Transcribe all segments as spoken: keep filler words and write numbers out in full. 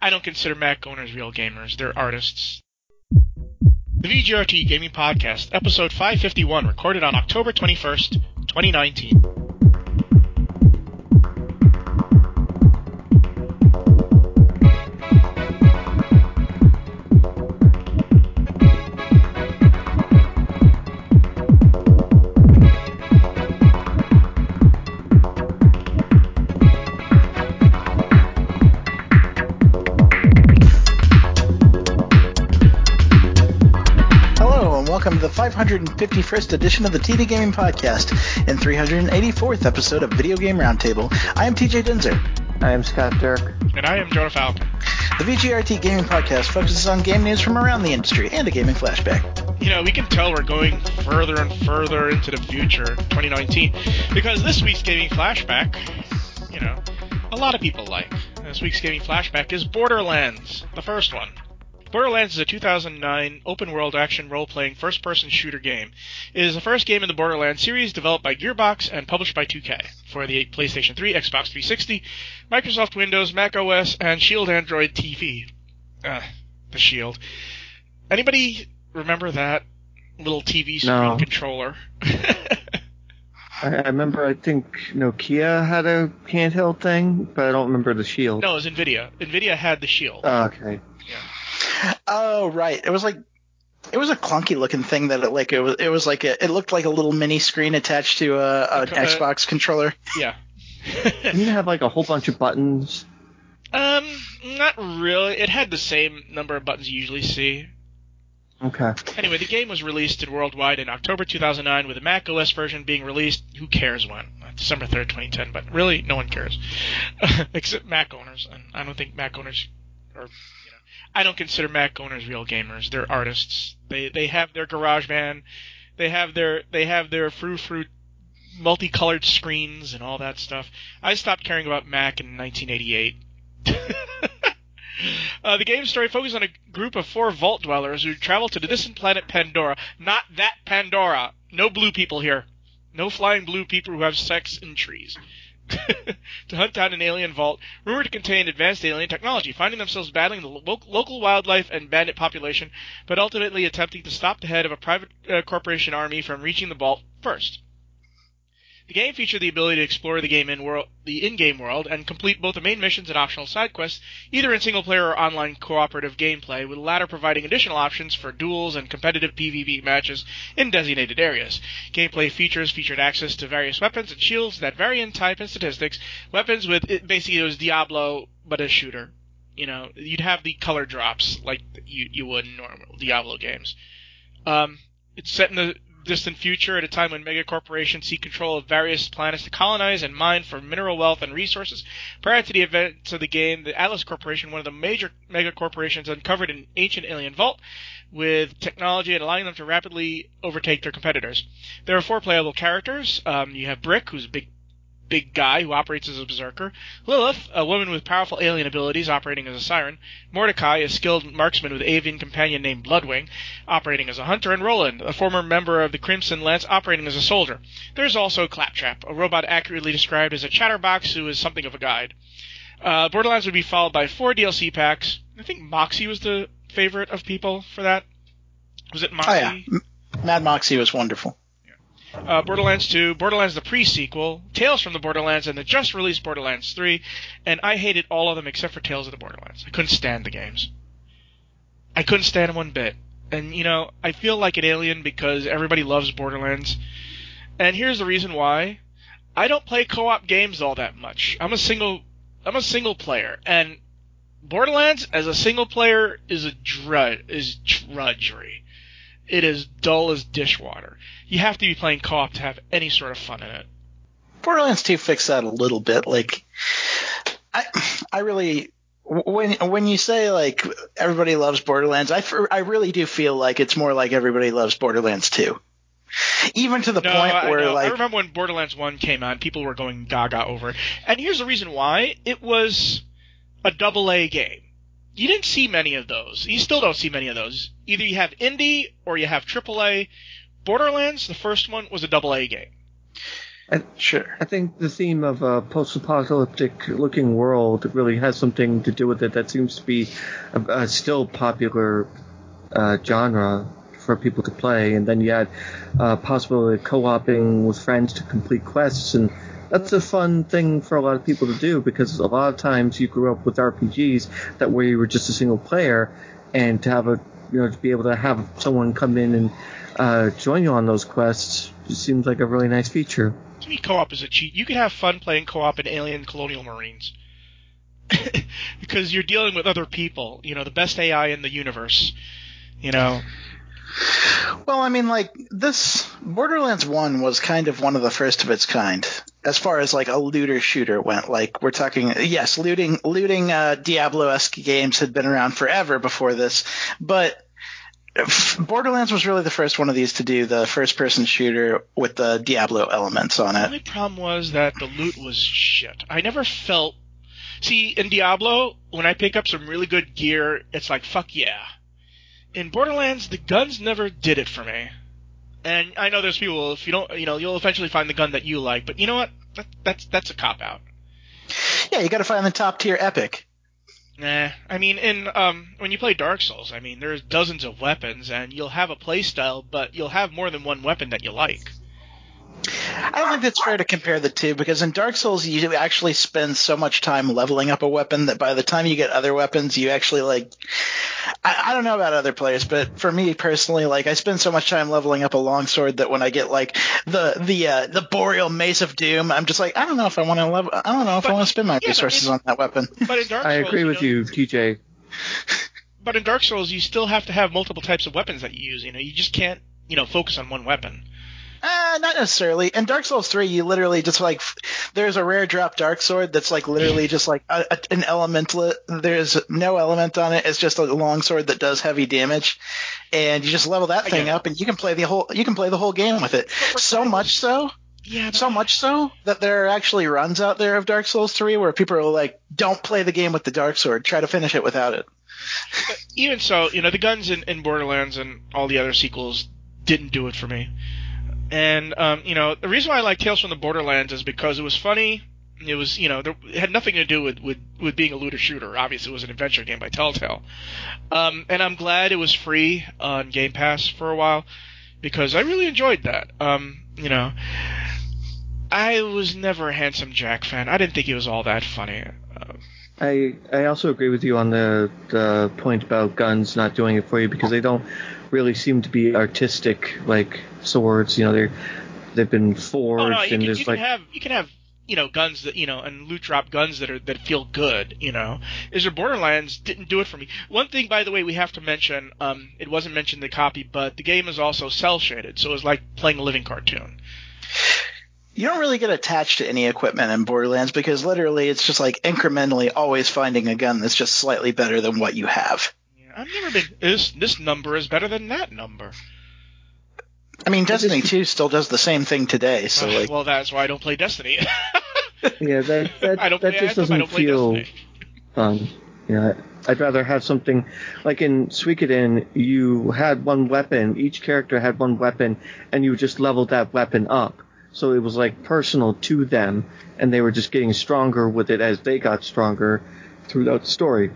I don't consider Mac owners real gamers. They're artists. The V G R T Gaming Podcast, episode five fifty-one, recorded on October twenty-first, twenty nineteen. Welcome to the five hundred fifty-first edition of the T D Gaming Podcast and three hundred eighty-fourth episode of Video Game Roundtable. I am T J Dinzer. I am Scott Dirk. And I am Jonah Falcon. The V G R T Gaming Podcast focuses on game news from around the industry and a gaming flashback. You know, we can tell we're going further and further into the future, twenty nineteen, because this week's gaming flashback, you know, a lot of people like. This week's gaming flashback is Borderlands, the first one. Borderlands is a two thousand nine open-world action role-playing first-person shooter game. It is the first game in the Borderlands series developed by Gearbox and published by two K for the PlayStation three, Xbox three sixty, Microsoft Windows, Mac O S, and Shield Android T V. Uh, the Shield. Anybody remember that little T V screen no. controller? I, I remember, I think Nokia had a handheld thing, but I don't remember the Shield. No, it was NVIDIA. NVIDIA had the Shield. Oh, okay. Yeah. Oh, right. It was like it was a clunky looking thing that it like it was it was like a, it looked like a little mini screen attached to a, a uh, Xbox controller. Yeah. Didn't it have like a whole bunch of buttons? Um, not really. It had the same number of buttons you usually see. Okay. Anyway, the game was released in worldwide in October two thousand nine, with the Mac O S version being released, who cares when? December third, twenty ten, but really, no one cares. Except Mac owners, and I don't think Mac owners are, you know, I don't consider Mac owners real gamers. They're artists. They they have their GarageBand, they have their they have their frou-frou multicolored screens and all that stuff. I stopped caring about Mac in nineteen eighty-eight. Uh, the game's story focuses on a group of four vault dwellers who travel to the distant planet Pandora. Not that Pandora. No blue people here. No flying blue people who have sex in trees. To hunt down an alien vault rumored to contain advanced alien technology, finding themselves battling the lo- local wildlife and bandit population, but ultimately attempting to stop the head of a private uh, corporation army from reaching the vault first. The game featured the ability to explore the game in world, the in-game world and complete both the main missions and optional side quests, either in single-player or online cooperative gameplay, with the latter providing additional options for duels and competitive PvP matches in designated areas. Gameplay features featured access to various weapons and shields that vary in type and statistics. Weapons with, it basically, it was Diablo, but a shooter. You know, you'd have the color drops like you, you would in normal Diablo games. Um, it's set in the distant future, at a time when mega corporations seek control of various planets to colonize and mine for mineral wealth and resources. Prior to the events of the game, the Atlas Corporation, one of the major mega corporations, uncovered an ancient alien vault with technology and allowing them to rapidly overtake their competitors. There are four playable characters. Um, you have Brick, who's a big big guy who operates as a berserker. Lilith, a woman with powerful alien abilities operating as a siren. Mordecai, a skilled marksman with an avian companion named Bloodwing, operating as a hunter. And Roland, a former member of the Crimson Lance, operating as a soldier. There's also Claptrap, a robot accurately described as a chatterbox who is something of a guide. Uh, Borderlands would be followed by four D L C packs. I think Moxie was the favorite of people for that. Was it Moxie? Oh, yeah. M- Mad Moxie was wonderful. Uh, Borderlands two, Borderlands the pre-sequel, Tales from the Borderlands, and the just-released Borderlands three, and I hated all of them except for Tales of the Borderlands. I couldn't stand the games. I couldn't stand them one bit. And, you know, I feel like an alien because everybody loves Borderlands. And here's the reason why. I don't play co-op games all that much. I'm a single, I'm a single player, and Borderlands as a single player is a drudge, is drudgery. It is dull as dishwater. You have to be playing co-op to have any sort of fun in it. Borderlands two fixed that a little bit. Like, I, I really, when when you say like everybody loves Borderlands, I, I really do feel like it's more like everybody loves Borderlands two. Even to the no, point I, where no, like I remember when Borderlands one came out, people were going gaga over it. And here's the reason why: it was a double A game. You didn't see many of those. You still don't see many of those. Either you have indie or you have triple A. Borderlands, the first one, was a double A game. I, Sure. I think the theme of a post-apocalyptic looking world really has something to do with it. That seems to be a, a still popular uh, genre for people to play. And then you had uh, possibility of co-oping with friends to complete quests, and that's a fun thing for a lot of people to do, because a lot of times you grew up with R P Gs that where you were just a single player, and to have a you know to be able to have someone come in and uh, join you on those quests just seems like a really nice feature. To me, co-op is a cheat. You can have fun playing co-op in Alien Colonial Marines. Because you're dealing with other people, you know, the best A I in the universe, you know. Well, I mean, like, this Borderlands one was kind of one of the first of its kind, as far as, like, a looter shooter went. Like, we're talking, yes, looting, looting uh, Diablo-esque games had been around forever before this, but Borderlands was really the first one of these to do the first-person shooter with the Diablo elements on The it. only problem was that the loot was shit. I never felt... See, in Diablo, when I pick up some really good gear, it's like, fuck yeah. In Borderlands, the guns never did it for me. And I know there's people, if you don't, you know, you'll eventually find the gun that you like, but you know what? That, that's that's a cop-out. Yeah, you gotta find the top-tier epic. Nah, I mean, in um, when you play Dark Souls, I mean, there's dozens of weapons, and you'll have a playstyle, but you'll have more than one weapon that you like. I don't think that's fair to compare the two, because in Dark Souls you actually spend so much time leveling up a weapon that by the time you get other weapons, you actually, like... I, I don't know about other players, but for me personally, like, I spend so much time leveling up a longsword that when I get, like, the the uh, the Boreal Mace of Doom, I'm just like, I don't know if I want to level... I don't know if But- I want to spend my yeah, but resources in- on that weapon. But in Dark I Souls, agree you with know, you, T J. But in Dark Souls, you still have to have multiple types of weapons that you use. You know, you just can't, you know, focus on one weapon. Uh, not necessarily. In Dark Souls three, you literally just, like, f- there's a rare drop dark sword that's, like, literally just, like, a, a, an elemental. There's no element on it. It's just a long sword that does heavy damage. And you just level that I thing get it. up, and you can play the whole, you can play the whole game with it. for So Dark much so, Yeah, but so much so, that there are actually runs out there of Dark Souls three where people are like, don't play the game with the dark sword. Try to finish it without it. But even so, you know, the guns in, in Borderlands and all the other sequels didn't do it for me. And, um, you know, the reason why I like Tales from the Borderlands is because it was funny. It was, you know, there, it had nothing to do with, with, with being a looter shooter. Obviously, it was an adventure game by Telltale. Um, and I'm glad it was free on Game Pass for a while, because I really enjoyed that. Um, you know, I was never a Handsome Jack fan. I didn't think he was all that funny. Uh, I I also agree with you on the the point about guns not doing it for you, because they don't really seem to be artistic like swords. You know, they're they've been forged, Oh no, you and can, there's you can like have you can have you know guns that you know and loot drop guns that are that feel good. You know, is there Borderlands didn't do it for me. One thing, by the way, we have to mention. Um, it wasn't mentioned in the copy, but the game is also cell shaded, so it's like playing a living cartoon. You don't really get attached to any equipment in Borderlands because literally it's just like incrementally always finding a gun that's just slightly better than what you have. Yeah, I've never been. This this number is better than that number. I mean, Destiny two still does the same thing today, so like, well, that's why I don't play Destiny. yeah, that that, I don't that play just Anthem, I doesn't don't play feel Destiny. fun. Yeah, I'd rather have something like in Suikoden. You had one weapon. Each character had one weapon, and you just leveled that weapon up. So it was like personal to them, and they were just getting stronger with it as they got stronger throughout the story.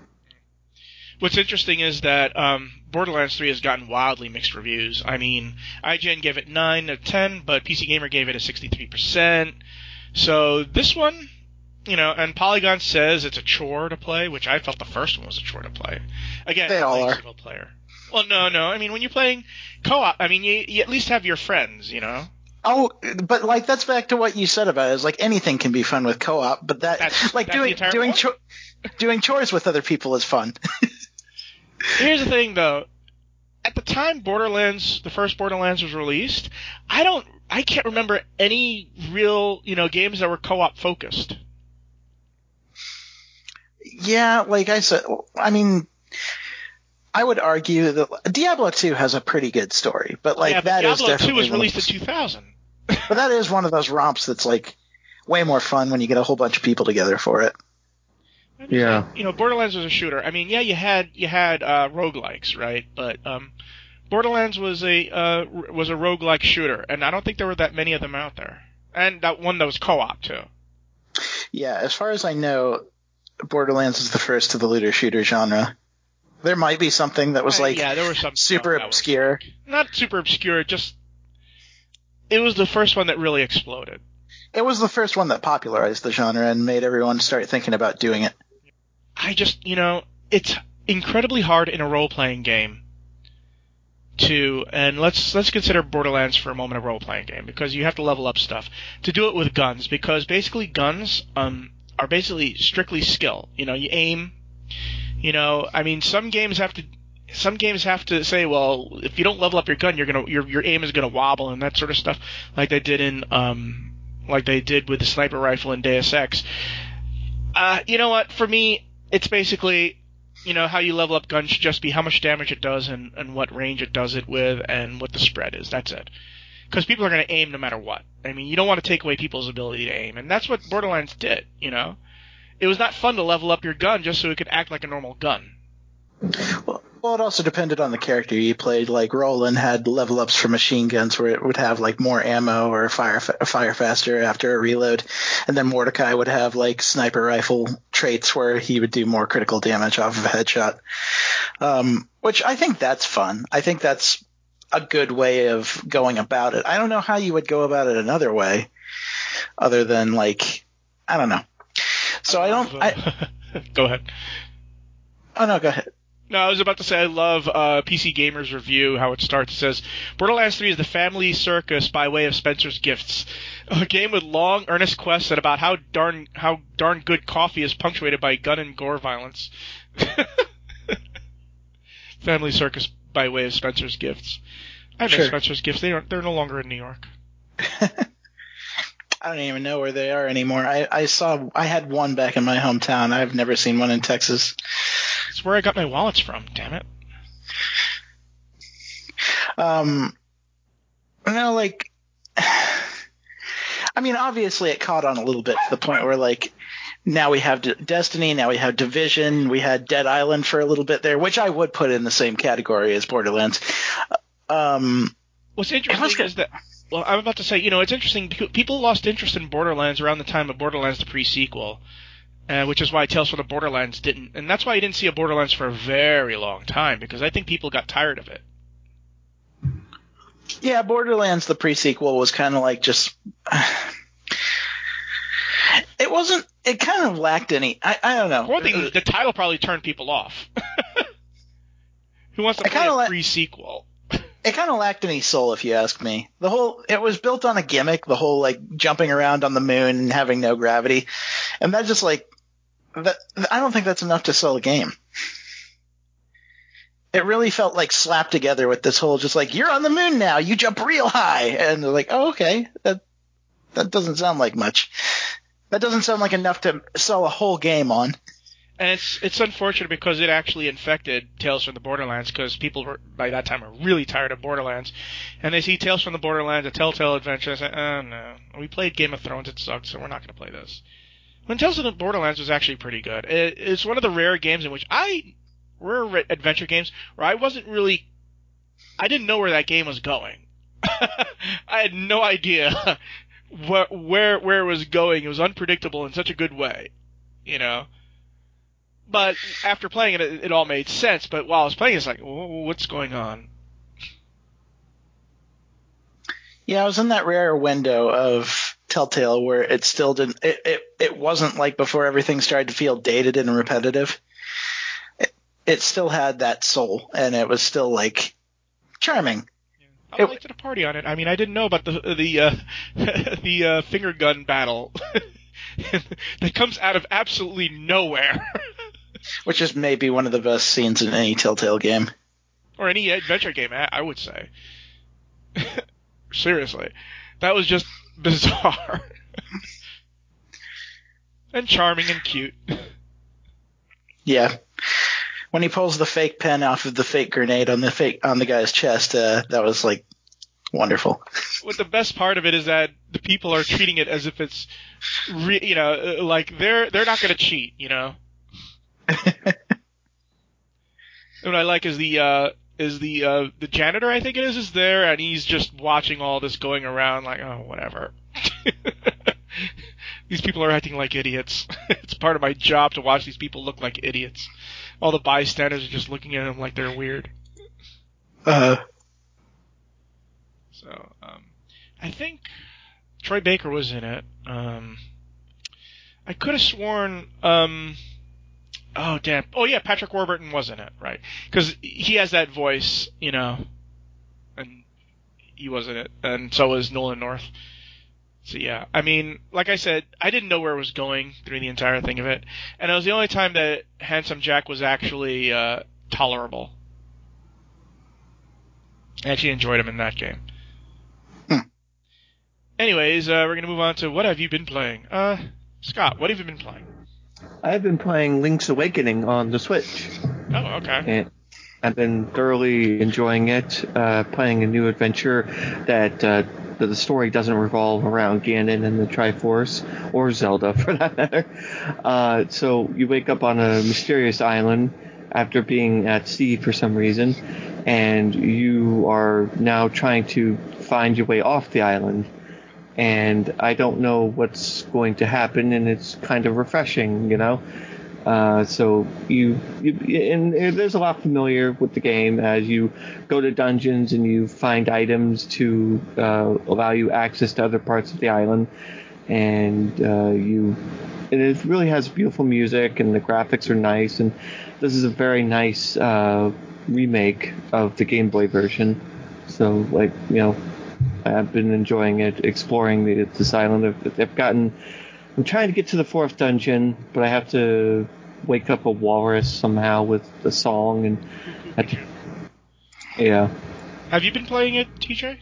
What's interesting is that um, Borderlands three has gotten wildly mixed reviews. I mean, I G N gave it nine out of ten, but P C Gamer gave it a sixty-three percent. So this one, you know, and Polygon says it's a chore to play, which I felt the first one was a chore to play. Again, They all playing are. single player. Well, no, no. I mean, when you're playing co-op, I mean, you, you at least have your friends, you know? oh, but like that's back to what you said about it. Is like anything can be fun with co-op, but that That's- like that's the doing entire doing point. cho- doing chores with other people is fun. Here's the thing, though. At the time Borderlands, the first Borderlands was released, I don't, I can't remember any real, you know, games that were co-op focused. Yeah, like I said, I mean, I would argue that Diablo two has a pretty good story, but like yeah, but that is Diablo two definitely was one of released in those- two thousand. But that is one of those romps that's like way more fun when you get a whole bunch of people together for it. I'm just Yeah. like, you know, Borderlands was a shooter. I mean, yeah, you had you had uh, roguelikes, right? But um, Borderlands was a uh, was a roguelike shooter, and I don't think there were that many of them out there. and that one that was co-op too. Yeah, as far as I know, Borderlands is the first of the looter shooter genre. There might be something that was Uh, like yeah, there was some super stuff that was, obscure. like, not super obscure, just it was the first one that really exploded. It was the first one that popularized the genre and made everyone start thinking about doing it. I just, you know, it's incredibly hard in a role-playing game to, and let's let's consider Borderlands for a moment a role-playing game, because you have to level up stuff. To do it with guns, because basically guns um are basically strictly skill. You know, you aim, you know, I mean, some games have to some games have to say, well, if you don't level up your gun, you're gonna your your aim is gonna wobble and that sort of stuff, like they did in um like they did with the sniper rifle in Deus Ex. Uh, you know what? For me, it's basically, you know, how you level up guns should just be how much damage it does and, and what range it does it with and what the spread is. That's it. Because people are going to aim no matter what. I mean, you don't want to take away people's ability to aim, and that's what Borderlands did, you know? It was not fun to level up your gun just so it could act like a normal gun. Well, well, it also depended on the character you played. Like, Roland had level ups for machine guns where it would have, like, more ammo or fire fa- fire faster after a reload. And then Mordecai would have, like, sniper rifle traits where he would do more critical damage off of a headshot. Um, which I think that's fun. I think that's a good way of going about it. I don't know how you would go about it another way other than, like, I don't know. So I don't... I, Go ahead. Oh, no, go ahead. No, I was about to say I love uh, P C Gamer's review, how it starts. It says, Borderlands three is the family circus by way of Spencer's Gifts. A game with long, earnest quests and about how darn how darn good coffee is punctuated by gun and gore violence. Family circus by way of Spencer's Gifts. I miss Sure. Spencer's Gifts. They aren't, they're no longer in New York. I don't even know where they are anymore. I, I saw I had one back in my hometown. I've never seen one in Texas. It's where I got my wallets from, damn it. Um, no, like, I mean, obviously it caught on a little bit to the point where, like, now we have D- Destiny, now we have Division, we had Dead Island for a little bit there, which I would put in the same category as Borderlands. Um, What's interesting is that, well, I'm about to say, you know, it's interesting. People lost interest in Borderlands around the time of Borderlands the pre-sequel. Uh, which is why Tales from the Borderlands didn't, and that's why you didn't see a Borderlands for a very long time, because I think people got tired of it. Yeah, Borderlands the pre-sequel was kind of like just... It wasn't... It kind of lacked any... I, I don't know. For one thing, the title probably turned people off. Who wants to I play a la- pre-sequel? It kind of lacked any soul, if you ask me. The whole... It was built on a gimmick, the whole, like, jumping around on the moon and having no gravity. And that just, like... That, I don't think that's enough to sell a game. It really felt like slapped together with this whole just like, you're on the moon now, you jump real high. And they're like, oh, okay, that that doesn't sound like much. That doesn't sound like enough to sell a whole game on. And it's it's unfortunate because it actually infected Tales from the Borderlands, because people were, by that time, are really tired of Borderlands. And they see Tales from the Borderlands, a Telltale adventure, and say, oh no, we played Game of Thrones, it sucked, so we're not going to play this. When Tales from the Borderlands was actually pretty good. It, it's one of the rare games in which I, rare adventure games, where I wasn't really, I didn't know where that game was going. I had no idea where, where where it was going. It was unpredictable in such a good way, you know. But after playing it, it, it all made sense. But while I was playing, it's like, what's going on? Yeah, I was in that rare window of Telltale where it still didn't it, it, it wasn't like before everything started to feel dated and repetitive. It, it still had that soul, and it was still like charming. I was late to the party on it. I mean, I didn't know about the the uh, the uh, finger gun battle that comes out of absolutely nowhere. Which is maybe one of the best scenes in any Telltale game. Or any adventure game, I would say. Seriously. That was just bizarre. And charming and cute. Yeah. When he pulls the fake pen off of the fake grenade on the fake on the guy's chest, uh, that was like wonderful. What the best part of it is that the people are treating it as if it's, re- you know, like they're they're not going to cheat, you know. What I like is the uh, is the uh, the janitor, I think it is, is there, and he's just watching all this going around, like, oh, whatever. These people are acting like idiots. It's part of my job to watch these people look like idiots. All the bystanders are just looking at them like they're weird. Uh. So, um, I think Troy Baker was in it. Um, I could have sworn, um, oh damn, oh yeah, Patrick Warburton was in it, right? Because he has that voice, you know, and he was in it, and so was Nolan North. So yeah, I mean, like I said, I didn't know where it was going through the entire thing of it, and it was the only time that Handsome Jack was actually uh, tolerable. I actually enjoyed him in that game. Hmm. Anyways, uh, we're gonna move on to what have you been playing? Uh, Scott, what have you been playing? I've been playing Link's Awakening on the Switch. Oh, okay. And I've been thoroughly enjoying it, uh, playing a new adventure that uh, the story doesn't revolve around Ganon and the Triforce, or Zelda for that matter. Uh, so you wake up on a mysterious island after being at sea for some reason, and you are now trying to find your way off the island. And I don't know what's going to happen, and it's kind of refreshing, you know? Uh, so you, you and there's a lot familiar with the game as you go to dungeons and you find items to uh, allow you access to other parts of the island, and uh, you and it really has beautiful music and the graphics are nice, and this is a very nice uh, remake of the Game Boy version. So like you know, I've been enjoying it, exploring the, this island. I've, I've gotten. I'm trying to get to the fourth dungeon, but I have to wake up a walrus somehow with the song, and I have to, yeah. Have you been playing it, T J?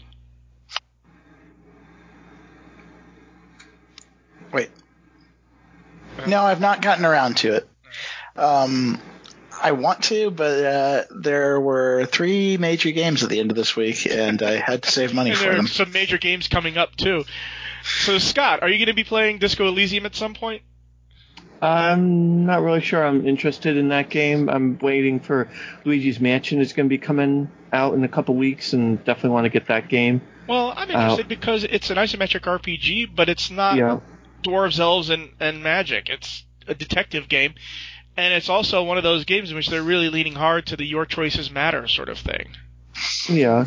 Wait. No, I've not gotten around to it. Um, I want to, but uh, there were three major games at the end of this week, and I had to save money and for there them. are some major games coming up, too. So, Scott, are you going to be playing Disco Elysium at some point? I'm not really sure I'm interested in that game. I'm waiting for Luigi's Mansion. It's going to be coming out in a couple weeks, and definitely want to get that game. Well, I'm interested uh, because it's an isometric R P G, but it's not yeah. dwarves, elves, and, and magic. It's a detective game, and it's also one of those games in which they're really leaning hard to the your choices matter sort of thing. Yeah.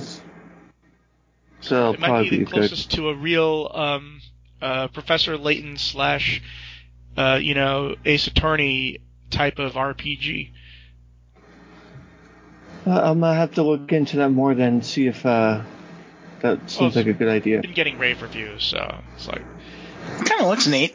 So it might be the closest good. to a real um, uh, Professor Layton slash, uh, you know, Ace Attorney type of R P G. Uh, I'm gonna have to look into that more then, see if uh, that seems well, like a good idea. It's been getting rave reviews, so it's like it kind of looks neat.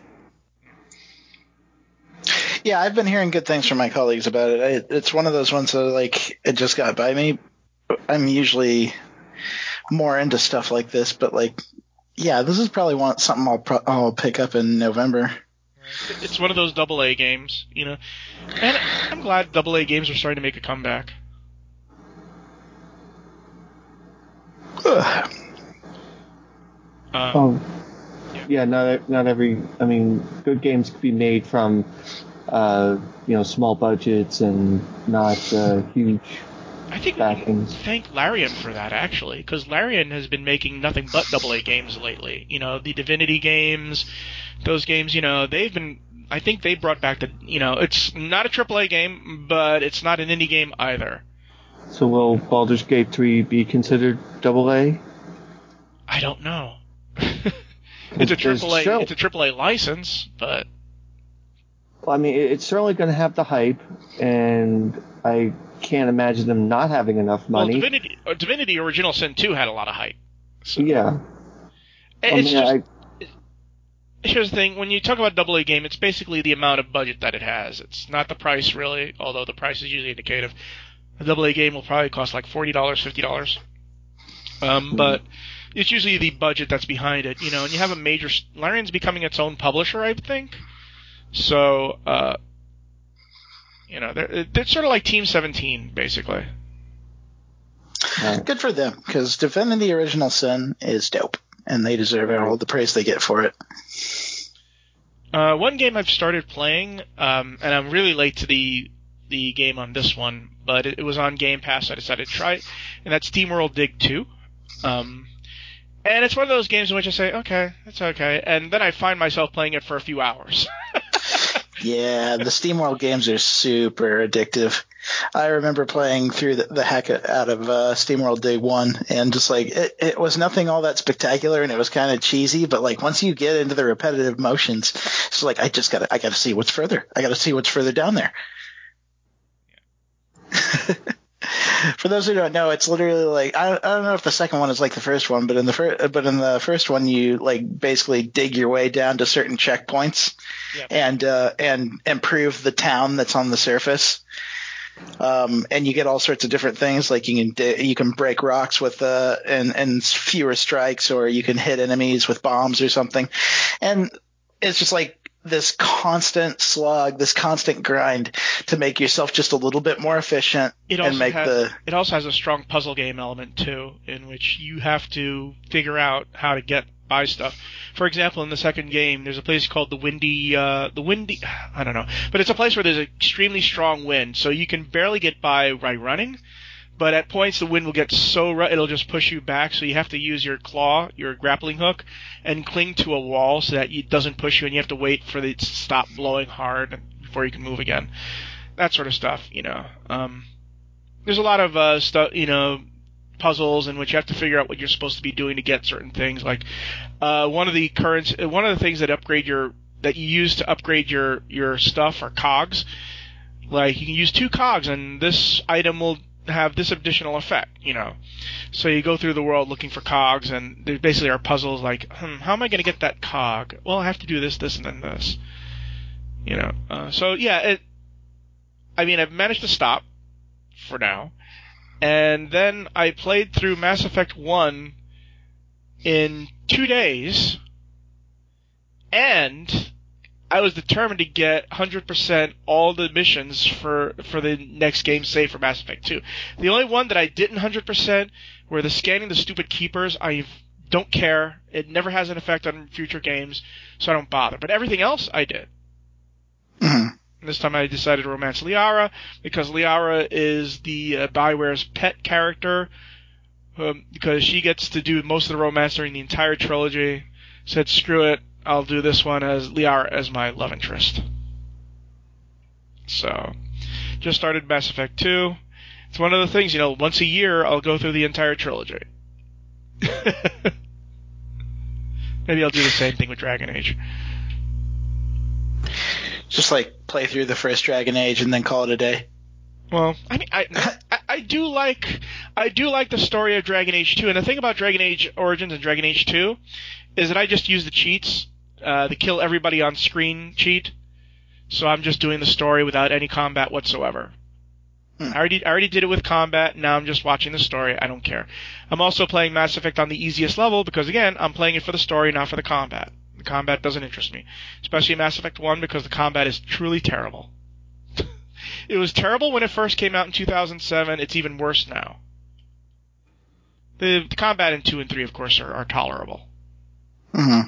Yeah, I've been hearing good things from my colleagues about it. I, it's one of those ones that like it just got by me. I'm usually more into stuff like this, but like, yeah, this is probably one something I'll pro- I'll pick up in November. It's one of those double A games, you know, and I'm glad double A games are starting to make a comeback. Ugh. Um, um, yeah. yeah, not not every. I mean, good games could be made from, uh, you know, small budgets and not uh, huge. I think we can thank Larian for that, actually, because Larian has been making nothing but double A games lately. You know, the Divinity games, those games, you know, they've been, I think they brought back the, you know, it's not a triple A game, but it's not an indie game either. So will Baldur's Gate three be considered double A? I don't know. it's a triple A, it's a triple A license, but... Well, I mean, it's certainly going to have the hype, and I can't imagine them not having enough money. Well, Divinity, uh, Divinity Original Sin two had a lot of hype. So. Yeah. It's I mean, just, I... Here's the thing, when you talk about double A game, it's basically the amount of budget that it has. It's not the price, really, although the price is usually indicative. A double A game will probably cost like forty dollars, fifty dollars. Um, but it's usually the budget that's behind it, you know, and you have a major... Larian's becoming its own publisher, I think. So, uh, you know, they're, they're sort of like Team seventeen, basically. Good for them, because Divinity Original Sin is dope, and they deserve all the praise they get for it. Uh, one game I've started playing, um, and I'm really late to the the game on this one, but it, it was on Game Pass, so I decided to try it, and that's SteamWorld Dig two. Um, And it's one of those games in which I say, okay, it's okay, and then I find myself playing it for a few hours. Yeah, the SteamWorld games are super addictive. I remember playing through the, the heck out of uh, SteamWorld Day One, and just like it, it was nothing all that spectacular, and it was kind of cheesy. But like once you get into the repetitive motions, it's like I just gotta, I gotta see what's further. I gotta see what's further down there. Yeah. For those who don't know, it's literally like I, I don't know if the second one is like the first one, but in the first, but in the first one, you like basically dig your way down to certain checkpoints, yep. and uh, and improve the town that's on the surface. Um, and you get all sorts of different things, like you can you can break rocks with uh and and fewer strikes, or you can hit enemies with bombs or something, and it's just like this constant slog, this constant grind to make yourself just a little bit more efficient it also and make has, the. It also has a strong puzzle game element too, in which you have to figure out how to get by stuff. For example, in the second game, there's a place called the Windy, uh, the Windy, I don't know, but it's a place where there's an extremely strong wind, so you can barely get by by running. But at points, the wind will get so rough, it'll just push you back. So you have to use your claw, your grappling hook, and cling to a wall so that it doesn't push you, and you have to wait for it to stop blowing hard before you can move again. That sort of stuff, you know. Um, there's a lot of uh, stuff, you know, puzzles in which you have to figure out what you're supposed to be doing to get certain things. Like uh, one of the currents, one of the things that upgrade your that you use to upgrade your your stuff are cogs. Like you can use two cogs, and this item will have this additional effect, you know. So you go through the world looking for cogs, and there basically are puzzles like, hmm, how am I going to get that cog? Well, I have to do this, this, and then this. You know. Uh, so yeah, it. I mean, I've managed to stop for now, and then I played through Mass Effect one in two days, and I was determined to get one hundred percent all the missions for, for the next game, save for Mass Effect two. The only one that I didn't one hundred percent were the scanning the stupid keepers. I don't care. It never has an effect on future games, so I don't bother. But everything else, I did. Mm-hmm. This time I decided to romance Liara, because Liara is the uh, BioWare's pet character, um, because she gets to do most of the romance during the entire trilogy. Said, screw it. I'll do this one as Liara as my love interest. So, just started Mass Effect two. It's one of the things, you know, once a year I'll go through the entire trilogy. Maybe I'll do the same thing with Dragon Age. Just like play through the first Dragon Age and then call it a day. Well, I mean, I, I I do like I do like the story of Dragon Age two, and the thing about Dragon Age Origins and Dragon Age two is that I just use the cheats, uh, the kill everybody on screen cheat. So I'm just doing the story without any combat whatsoever. Hmm. I already I already did it with combat. Now I'm just watching the story. I don't care. I'm also playing Mass Effect on the easiest level because, again, I'm playing it for the story, not for the combat. The combat doesn't interest me, especially Mass Effect one, because the combat is truly terrible. It was terrible when it first came out in two thousand seven. It's even worse now. The, the combat in two and three, of course, are, are tolerable. Mm-hmm.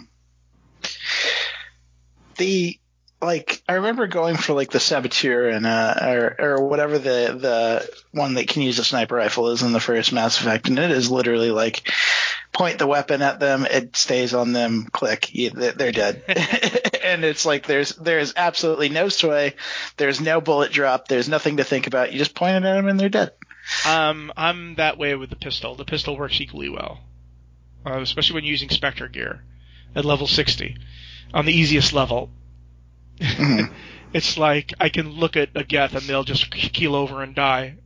The like I remember going for like the Saboteur and uh or or whatever the the one that can use a sniper rifle is in the first Mass Effect, and it is literally like point the weapon at them, it stays on them, click, they're dead. And it's like there's there's absolutely no sway, there's no bullet drop, there's nothing to think about. You just point it at them and they're dead. Um, I'm that way with the pistol. The pistol works equally well, uh, especially when using Spectre gear at level sixty on the easiest level. Mm-hmm. It's like I can look at a Geth and they'll just keel over and die.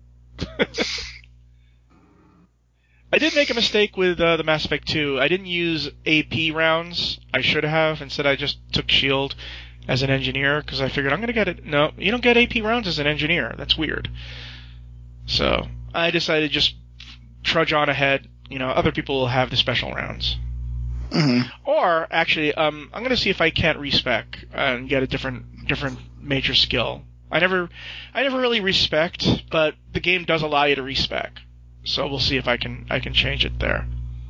I did make a mistake with uh, the Mass Effect two. I didn't use A P rounds. I should have. Instead, I just took shield as an engineer because I figured I'm going to get it. No, you don't get A P rounds as an engineer. That's weird. So I decided to just trudge on ahead. You know, other people will have the special rounds. Mm-hmm. Or actually, um, I'm going to see if I can't respec and get a different different major skill. I never, I never really respect, but the game does allow you to respec. So we'll see if I can I can change it there.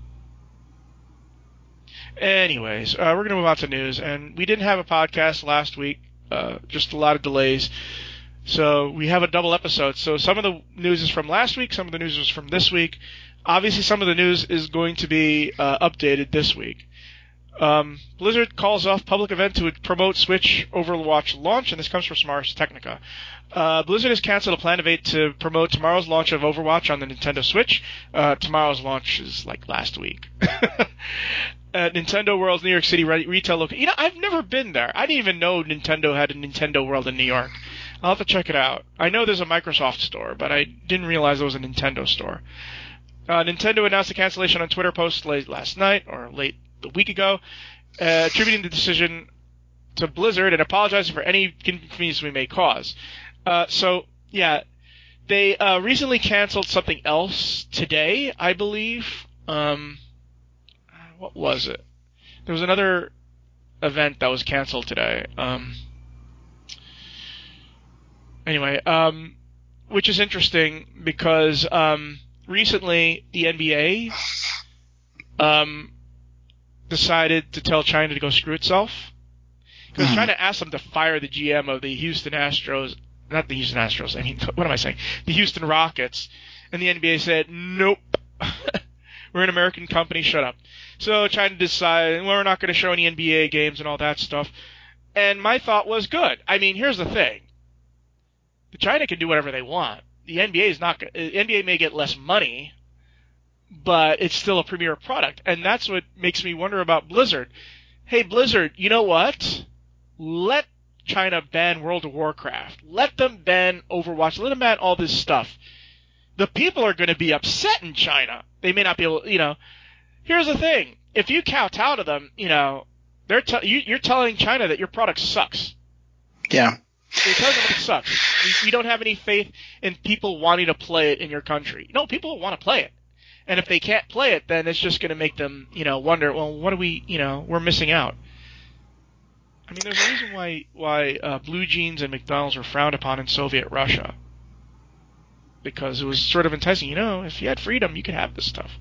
Anyways, uh, we're going to move on to news, and we didn't have a podcast last week, uh, just a lot of delays. So we have a double episode. So some of the news is from last week, some of the news is from this week. obviously some of the news is going to be uh, updated this week. Um, Blizzard calls off public event to promote Switch Overwatch launch, and this comes from Ars Technica. Uh, Blizzard has canceled a planned event to promote tomorrow's launch of Overwatch on the Nintendo Switch. Uh, tomorrow's launch is like last week. At Nintendo World's New York City re- retail location. You know, I've never been there. I didn't even know Nintendo had a Nintendo World in New York. I'll have to check it out. I know there's a Microsoft store, but I didn't realize there was a Nintendo store. Uh, Nintendo announced the cancellation on Twitter post late last night, or late a week ago, uh, attributing the decision to Blizzard and apologizing for any inconvenience we may cause. Uh, so, yeah, they uh, recently canceled something else today, I believe. Um, what was it? There was another event that was canceled today. Um, anyway, um, which is interesting because um, recently the N B A um, decided to tell China to go screw itself. Because mm-hmm. China asked them to fire the G M of the Houston Astros, not the Houston Astros, I mean, what am I saying? The Houston Rockets. And the N B A said, nope. We're an American company, shut up. So China decided, well, we're not going to show any N B A games and all that stuff. And my thought was, good. I mean, here's the thing. China can do whatever they want. The N B A is not going to, N B A may get less money, but it's still a premier product. And that's what makes me wonder about Blizzard. Hey, Blizzard, you know what? Let China ban World of Warcraft. Let them ban Overwatch. Let them ban all this stuff. The people are going to be upset in China. They may not be able, you know. Here's the thing. If you kowtow to them, you know, they're te- you, you're telling China that your product sucks. Yeah. You're telling them it sucks. You, you don't have any faith in people wanting to play it in your country. No, people want to play it. And if they can't play it, then it's just going to make them, you know, wonder, well, what do we, you know, we're missing out. I mean, there's a reason why why uh, blue jeans and McDonald's were frowned upon in Soviet Russia. Because it was sort of enticing. You know, if you had freedom, you could have this stuff.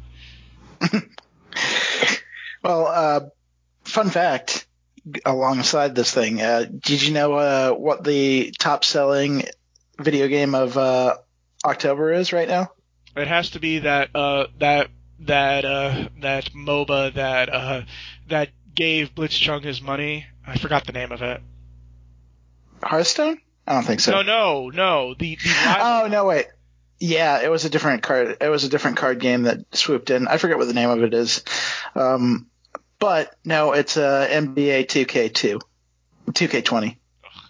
Well, uh, fun fact, alongside this thing, uh, did you know uh, what the top-selling video game of uh, October is right now? It has to be that uh, that that uh, that MOBA that uh, that gave Blitzchung his money. I forgot the name of it. Hearthstone? I don't think so. No, no, no. The the rival- oh no, wait. Yeah, it was a different card. It was a different card game that swooped in. I forget what the name of it is. Um, but no, it's uh, N B A two K two, two K twenty.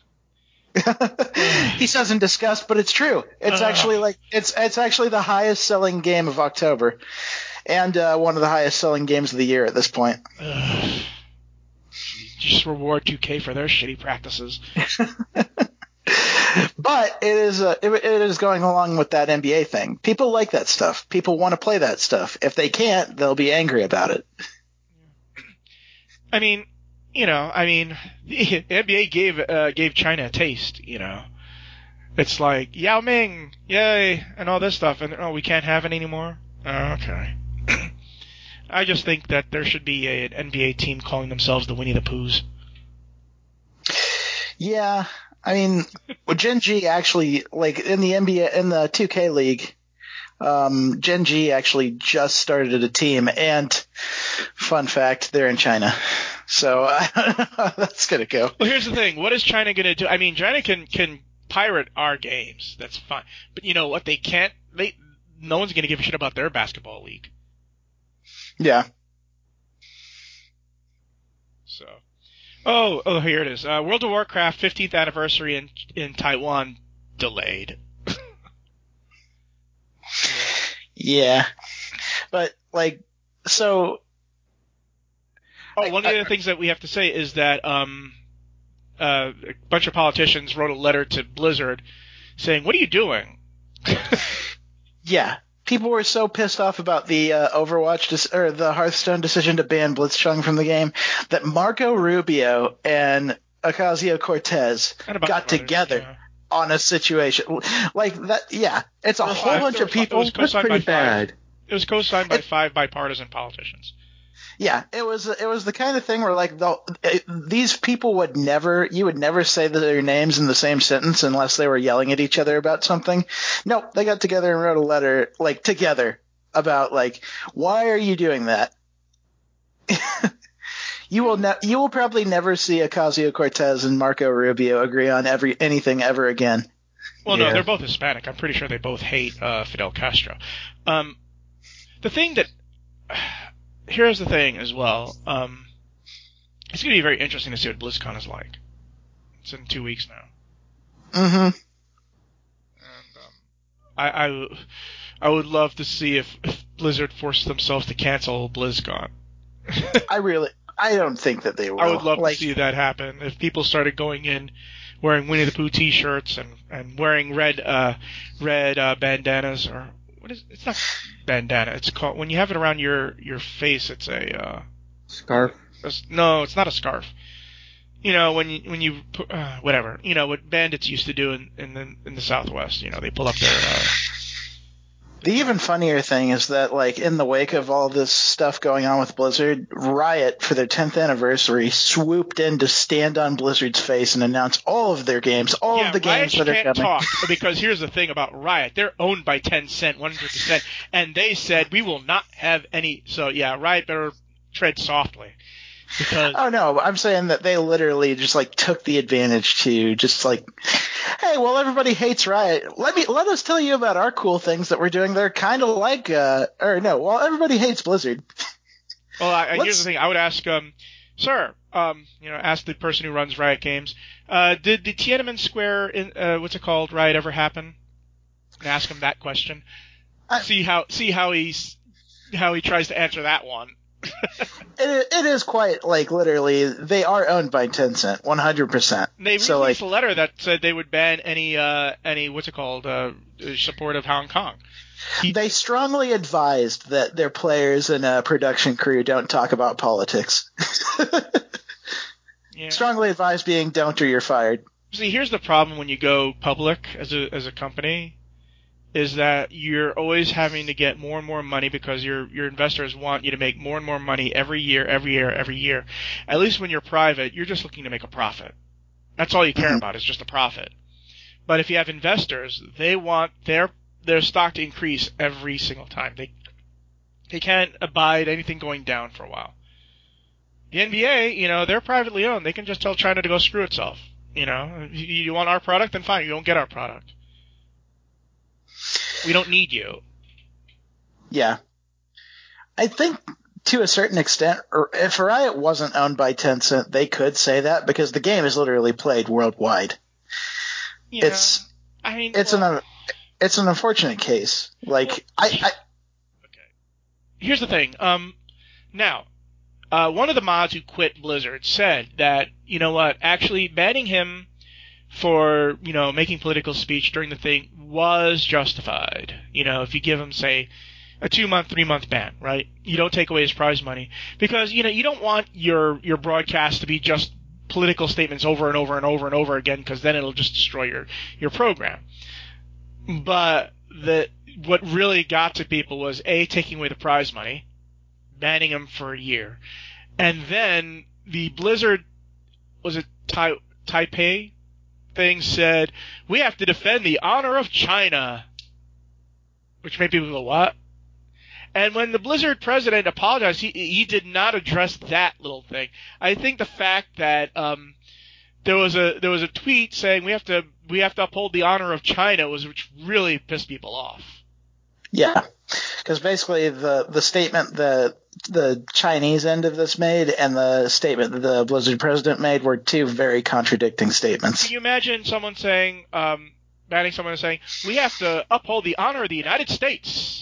He says in disgust, but it's true. It's actually like it's it's actually the highest selling game of October, and uh, one of the highest selling games of the year at this point. Just reward two K for their shitty practices. But it is uh, it, it is going along with that N B A thing. People like that stuff. People want to play that stuff. If they can't, they'll be angry about it. I mean, you know, I mean, the N B A gave uh, gave China a taste. You know, it's like Yao Ming, yay, and all this stuff, and oh, we can't have it anymore. Oh, okay. I just think that there should be a, an N B A team calling themselves the Winnie the Poohs. Yeah. I mean, well, Gen G actually, like, in the N B A, in the two K League, um, Gen G actually just started a team, and fun fact, they're in China. So, uh, that's gonna go. Well, here's the thing. What is China gonna do? I mean, China can, can pirate our games. That's fine. But you know what? They can't, they, no one's gonna give a shit about their basketball league. Yeah. So. Oh, oh, here it is. Uh, World of Warcraft fifteenth anniversary in in Taiwan delayed. Yeah, but like, so. Oh, one of the other things that we have to say is that um, uh, a bunch of politicians wrote a letter to Blizzard saying, "What are you doing?" Yeah. People were so pissed off about the uh, Overwatch dis- or the Hearthstone decision to ban Blitzchung from the game that Marco Rubio and Ocasio-Cortez got brothers, together yeah. on a situation like that. Yeah, it's a Or whole five, bunch of people. It was co-signed pretty by bad. Five. It was co-signed by it, five bipartisan politicians. Yeah, it was it was the kind of thing where like the, it, these people would never you would never say their names in the same sentence unless they were yelling at each other about something. Nope, they got together and wrote a letter like together about like, why are you doing that? You will ne- you will probably never see Ocasio-Cortez and Marco Rubio agree on every anything ever again. Well, Yeah. no, they're both Hispanic. I'm pretty sure they both hate uh, Fidel Castro. Um, the thing that here's the thing as well. Um, it's going to be very interesting to see what BlizzCon is like. It's in two weeks now. Mm-hmm. And um, I, I I would love to see if, if Blizzard forced themselves to cancel BlizzCon. I really, I don't think that they will. I would love like, to see that happen. If people started going in wearing Winnie the Pooh T-shirts and, and wearing red uh, red uh, bandanas, or what is it's not bandana. It's called when you have it around your, your face. It's a uh, Scarf. a, no, it's not a scarf. You know when you when you put, uh, whatever you know what bandits used to do in in the, in the Southwest. You know they pull up their. Uh, The even funnier thing is that, like, in the wake of all this stuff going on with Blizzard, Riot, for their tenth anniversary, swooped in to stand on Blizzard's face and announce all of their games, all yeah, of the games Riot that are can't coming. talk because here's the thing about Riot: they're owned by Tencent, one hundred percent, and they said we will not have any. So yeah, Riot better tread softly because. Oh no, I'm saying that they literally just like took the advantage to just like, hey, well everybody hates Riot. Let me let us tell you about our cool things that we're doing. They're kind of like, uh, or no, well everybody hates Blizzard. Well, I, Let's- here's the thing: I would ask, um, sir, um, you know, ask the person who runs Riot Games, uh, did the Tiananmen Square, in, uh, what's it called, riot ever happen? And ask him that question. I- see how see how he's how he tries to answer that one. It it is quite like literally they are owned by Tencent, one hundred percent. They So released like a letter that said they would ban any uh, any what's it called uh, support of Hong Kong. He, they strongly advised that their players and uh, production crew don't talk about politics. yeah. Strongly advised being don't or you're fired. See, here's the problem when you go public as a as a company, is that you're always having to get more and more money because your your investors want you to make more and more money every year, every year, every year. At least when you're private, you're just looking to make a profit. That's all you care Mhm. about is just a profit. But if you have investors, they want their their stock to increase every single time. They they can't abide anything going down for a while. The N B A, you know, they're privately owned. They can just tell China to go screw itself. You know, you, you want our product, then fine, you don't get our product. We don't need you. Yeah. I think to a certain extent, or if Riot wasn't owned by Tencent, they could say that because the game is literally played worldwide. Yeah, It's I mean, it's well, an it's an unfortunate case. Like I, I okay. Here's the thing. Um, now, uh, one of the mods who quit Blizzard said that you know what, actually banning him for you know making political speech during the thing was justified. You know, if you give him say a two month, three month ban, right? You don't take away his prize money because you know you don't want your your broadcast to be just political statements over and over and over and over again because then it'll just destroy your your program. But the what really got to people was A, taking away the prize money, banning him for a year, and then the Blizzard, was it tai, Taipei thing said, we have to defend the honor of China, which made people go, what? And when the Blizzard president apologized, he he did not address that little thing. I think the fact that um, there was a there was a tweet saying we have to we have to uphold the honor of China was which really pissed people off. yeah, because basically the the statement that the Chinese end of this made and the statement that the Blizzard president made were two very contradicting statements. Can you imagine someone saying, um, banning someone and saying, we have to uphold the honor of the United States?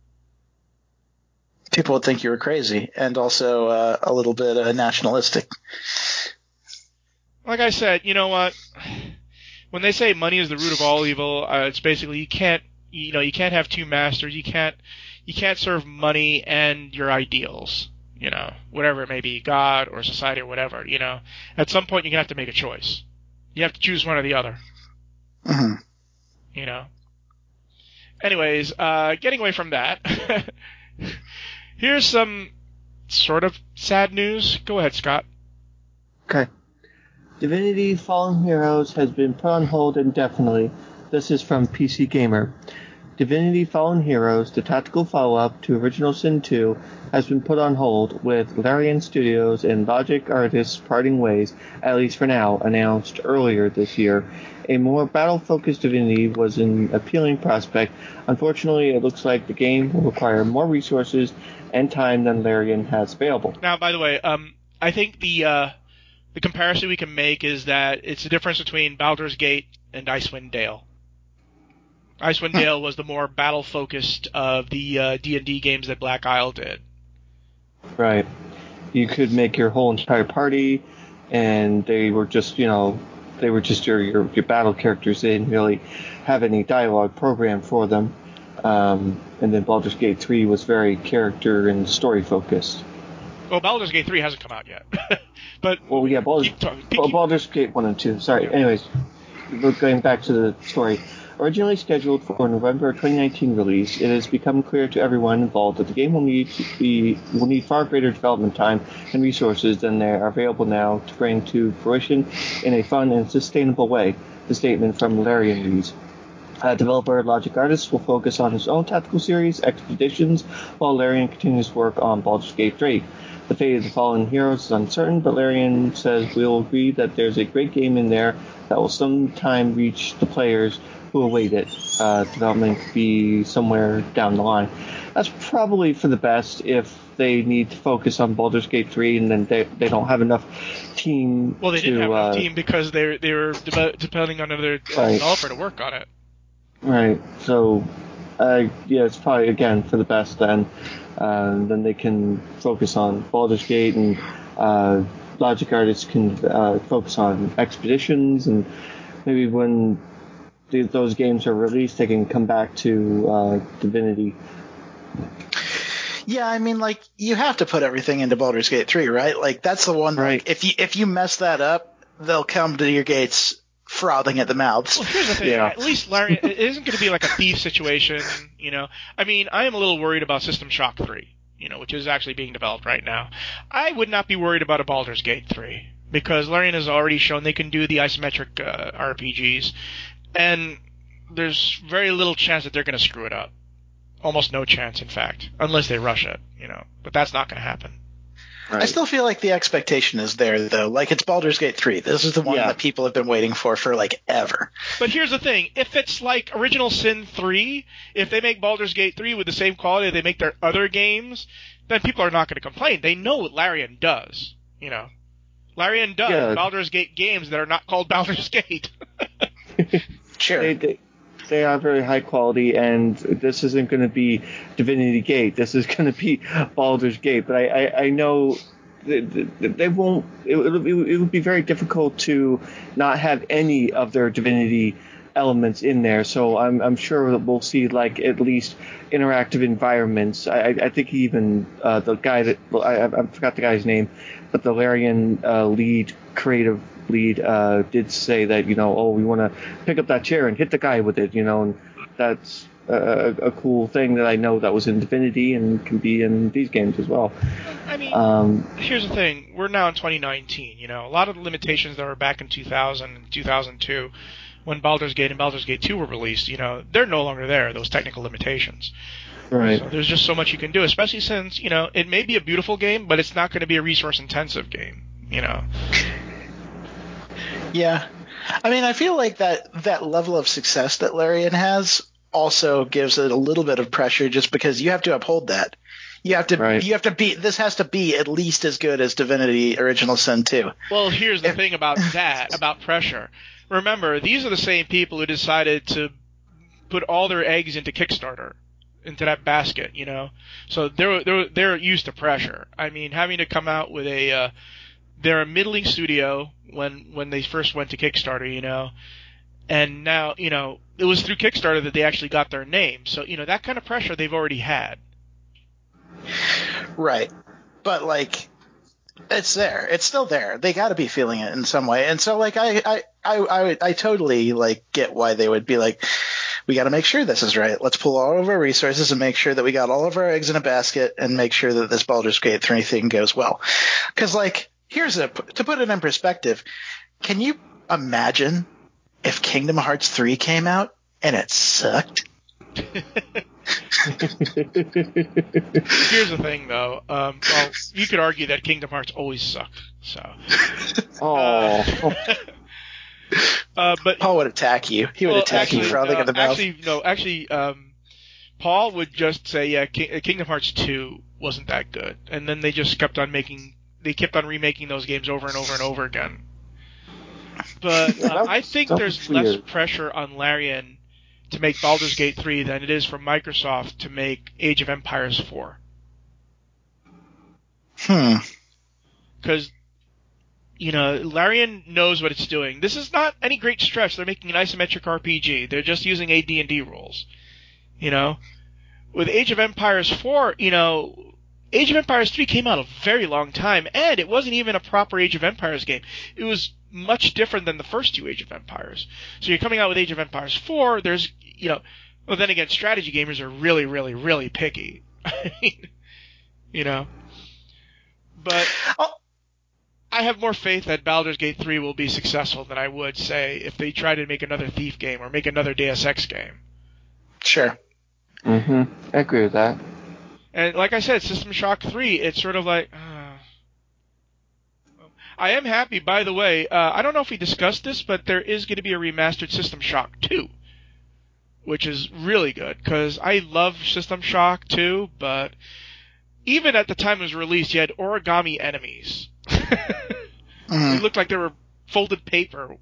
People would think you were crazy and also uh, a little bit uh, nationalistic. Like I said, you know what? When they say money is the root of all evil, uh, it's basically you can't, you know, you can't have two masters. You can't, you can't serve money and your ideals. You know, whatever it may be, God or society or whatever. You know, at some point you're gonna have to make a choice. You have to choose one or the other. Mm-hmm. You know. Anyways, uh, getting away from that, here's some sort of sad news. Go ahead, Scott. Okay. Divinity Fallen Heroes has been put on hold indefinitely. This is from P C Gamer. Divinity Fallen Heroes, the tactical follow-up to Original Sin two, has been put on hold, with Larian Studios and Logic Artists parting ways, at least for now, announced earlier this year. A more battle-focused Divinity was an appealing prospect. Unfortunately, it looks like the game will require more resources and time than Larian has available. Now, by the way, um, I think the uh, the comparison we can make is that it's the difference between Baldur's Gate and Icewind Dale. Icewind Dale was the more battle-focused of the uh, D and D games that Black Isle did. Right. You could make your whole entire party, and they were just, you know, they were just your, your, your battle characters. They didn't really have any dialogue programmed for them. Um, and then Baldur's Gate three was very character and story-focused. Well, Baldur's Gate three hasn't come out yet. but Well, yeah, Baldur's, keep talking, well, keep, Baldur's Gate one and two. Sorry. Anyways, we're going back to the story. Originally scheduled for November twenty nineteen release, it has become clear to everyone involved that the game will need to be will need far greater development time and resources than they are available now to bring to fruition in a fun and sustainable way. The statement from Larian reads. Uh, developer Logic Artists will focus on his own tactical series, Expeditions, while Larian continues work on Baldur's Gate three. The fate of the Fallen Heroes is uncertain, but Larian says we'll agree that there's a great game in there that will sometime reach the players who await it. Uh, development could be somewhere down the line. That's probably for the best if they need to focus on Baldur's Gate three and then they, they don't have enough team Well, they to, didn't have enough uh, team because they they were de- depending on another Right. developer to work on it. Right. So, uh, yeah, it's probably, again, for the best then. Uh, then they can focus on Baldur's Gate, and uh, Logic Artists can uh, focus on Expeditions, and maybe when the, those games are released, they can come back to uh, Divinity. Yeah, I mean, like, you have to put everything into Baldur's Gate three, right? Like, that's the one, Right. like, if you if you mess that up, they'll come to your gates frothing at the mouths. Well, here's the thing. Yeah. At least Larian, it isn't going to be like a thief situation, you know. I mean, I am a little worried about System Shock three, you know, which is actually being developed right now. I would not be worried about a Baldur's Gate three, because Larian has already shown they can do the isometric uh, R P Gs, and there's very little chance that they're going to screw it up. Almost no chance, in fact, unless they rush it, you know. But that's not going to happen. Right. I still feel like the expectation is there, though. Like, it's Baldur's Gate three. This is the one Yeah. that people have been waiting for for, like, ever. But here's the thing. If it's like Original Sin three, if they make Baldur's Gate three with the same quality they make their other games, then people are not going to complain. They know what Larian does, you know. Larian does Yeah. Baldur's Gate games that are not called Baldur's Gate. Sure. They, they, they are very high quality, and this isn't going to be Divinity Gate. This is going to be Baldur's Gate. But I, I, I know they, they won't. It, it, it would be very difficult to not have any of their Divinity elements in there. So I'm, I'm sure that we'll see like at least interactive environments. I, I think even uh, the guy that I, I forgot the guy's name, but the Larian uh, lead creative. lead uh, did say that, you know, oh, we want to pick up that chair and hit the guy with it, you know, and that's a, a cool thing that I know that was in Divinity and can be in these games as well. I mean, Um, here's the thing. We're now in twenty nineteen, you know. A lot of the limitations that were back in two thousand and two thousand two when Baldur's Gate and Baldur's Gate two were released, you know, they're no longer there, those technical limitations. right. So there's just so much you can do, especially since, you know, it may be a beautiful game, but it's not going to be a resource-intensive game, you know. Yeah. I mean, I feel like that, that level of success that Larian has also gives it a little bit of pressure just because you have to uphold that. You have to Right. you have to be this has to be at least as good as Divinity Original Sin two. Well, here's the If- thing about that, about pressure. Remember, these are the same people who decided to put all their eggs into Kickstarter, into that basket, you know. So they're they're they're used to pressure. I mean, having to come out with a uh, they're a middling studio when when they first went to Kickstarter, you know. And now, you know, it was through Kickstarter that they actually got their name. So, you know, that kind of pressure they've already had. Right. But like it's there. It's still there. They got to be feeling it in some way. And so like I I I I, I totally like get why they would be like, we got to make sure this is right. Let's pull all of our resources and make sure that we got all of our eggs in a basket and make sure that this Baldur's Gate three thing goes well. Cuz like here's a to put it in perspective. Can you imagine if Kingdom Hearts three came out and it sucked? Here's the thing, though. Um, well, you could argue that Kingdom Hearts always sucked. So. Oh. Uh, uh, but Paul would attack you. He would well, attack actually, you for frothing uh, in the mouth. Actually, no. Actually, um, Paul would just say, "Yeah, Ki- Kingdom Hearts two wasn't that good," and then they just kept on making. They kept on remaking those games over and over and over again. But um, I think there's weird. less pressure on Larian to make Baldur's Gate three than it is for Microsoft to make Age of Empires four. Hmm. Because, you know, Larian knows what it's doing. This is not any great stretch. They're making an isometric R P G. They're just using A D and D rules. You know? With Age of Empires four, you know, Age of Empires three came out a very long time, and it wasn't even a proper Age of Empires game. It was much different than the first two Age of Empires. So you're coming out with Age of Empires four, there's, you know, well, then again, strategy gamers are really, really, really picky. I mean, you know. But Oh. I have more faith that Baldur's Gate three will be successful than I would, say, if they try to make another Thief game or make another Deus Ex game. Sure. Mm-hmm. I agree with that. And like I said, System Shock three, it's sort of like... Uh, I am happy, by the way, uh, I don't know if we discussed this, but there is going to be a remastered System Shock two, which is really good, because I love System Shock two, but even at the time it was released, you had origami enemies. Mm. They looked like they were folded paper.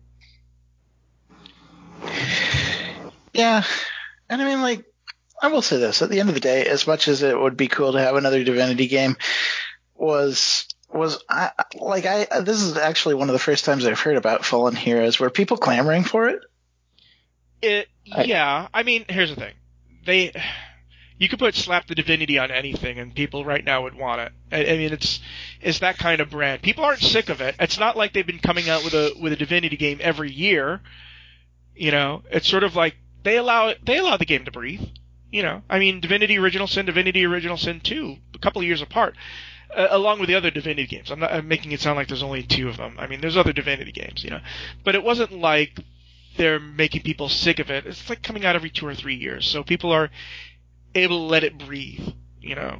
Yeah. And I mean, like, I will say this. At the end of the day, as much as it would be cool to have another Divinity game, was... was I like I this is actually one of the first times I've heard about Fallen Heroes. Were people clamoring for it? It yeah, I mean, here's the thing. They you could put slap the Divinity on anything and people right now would want it. I, I mean, it's it's that kind of brand. People aren't sick of it. It's not like they've been coming out with a with a Divinity game every year. You know, it's sort of like they allow it they allow the game to breathe. You know, I mean, Divinity Original Sin, Divinity Original Sin two, a couple of years apart. Uh, along with the other Divinity games. I'm not I'm making it sound like there's only two of them. I mean, there's other Divinity games, you know. But it wasn't like they're making people sick of it. It's like coming out every two or three years. So people are able to let it breathe, you know.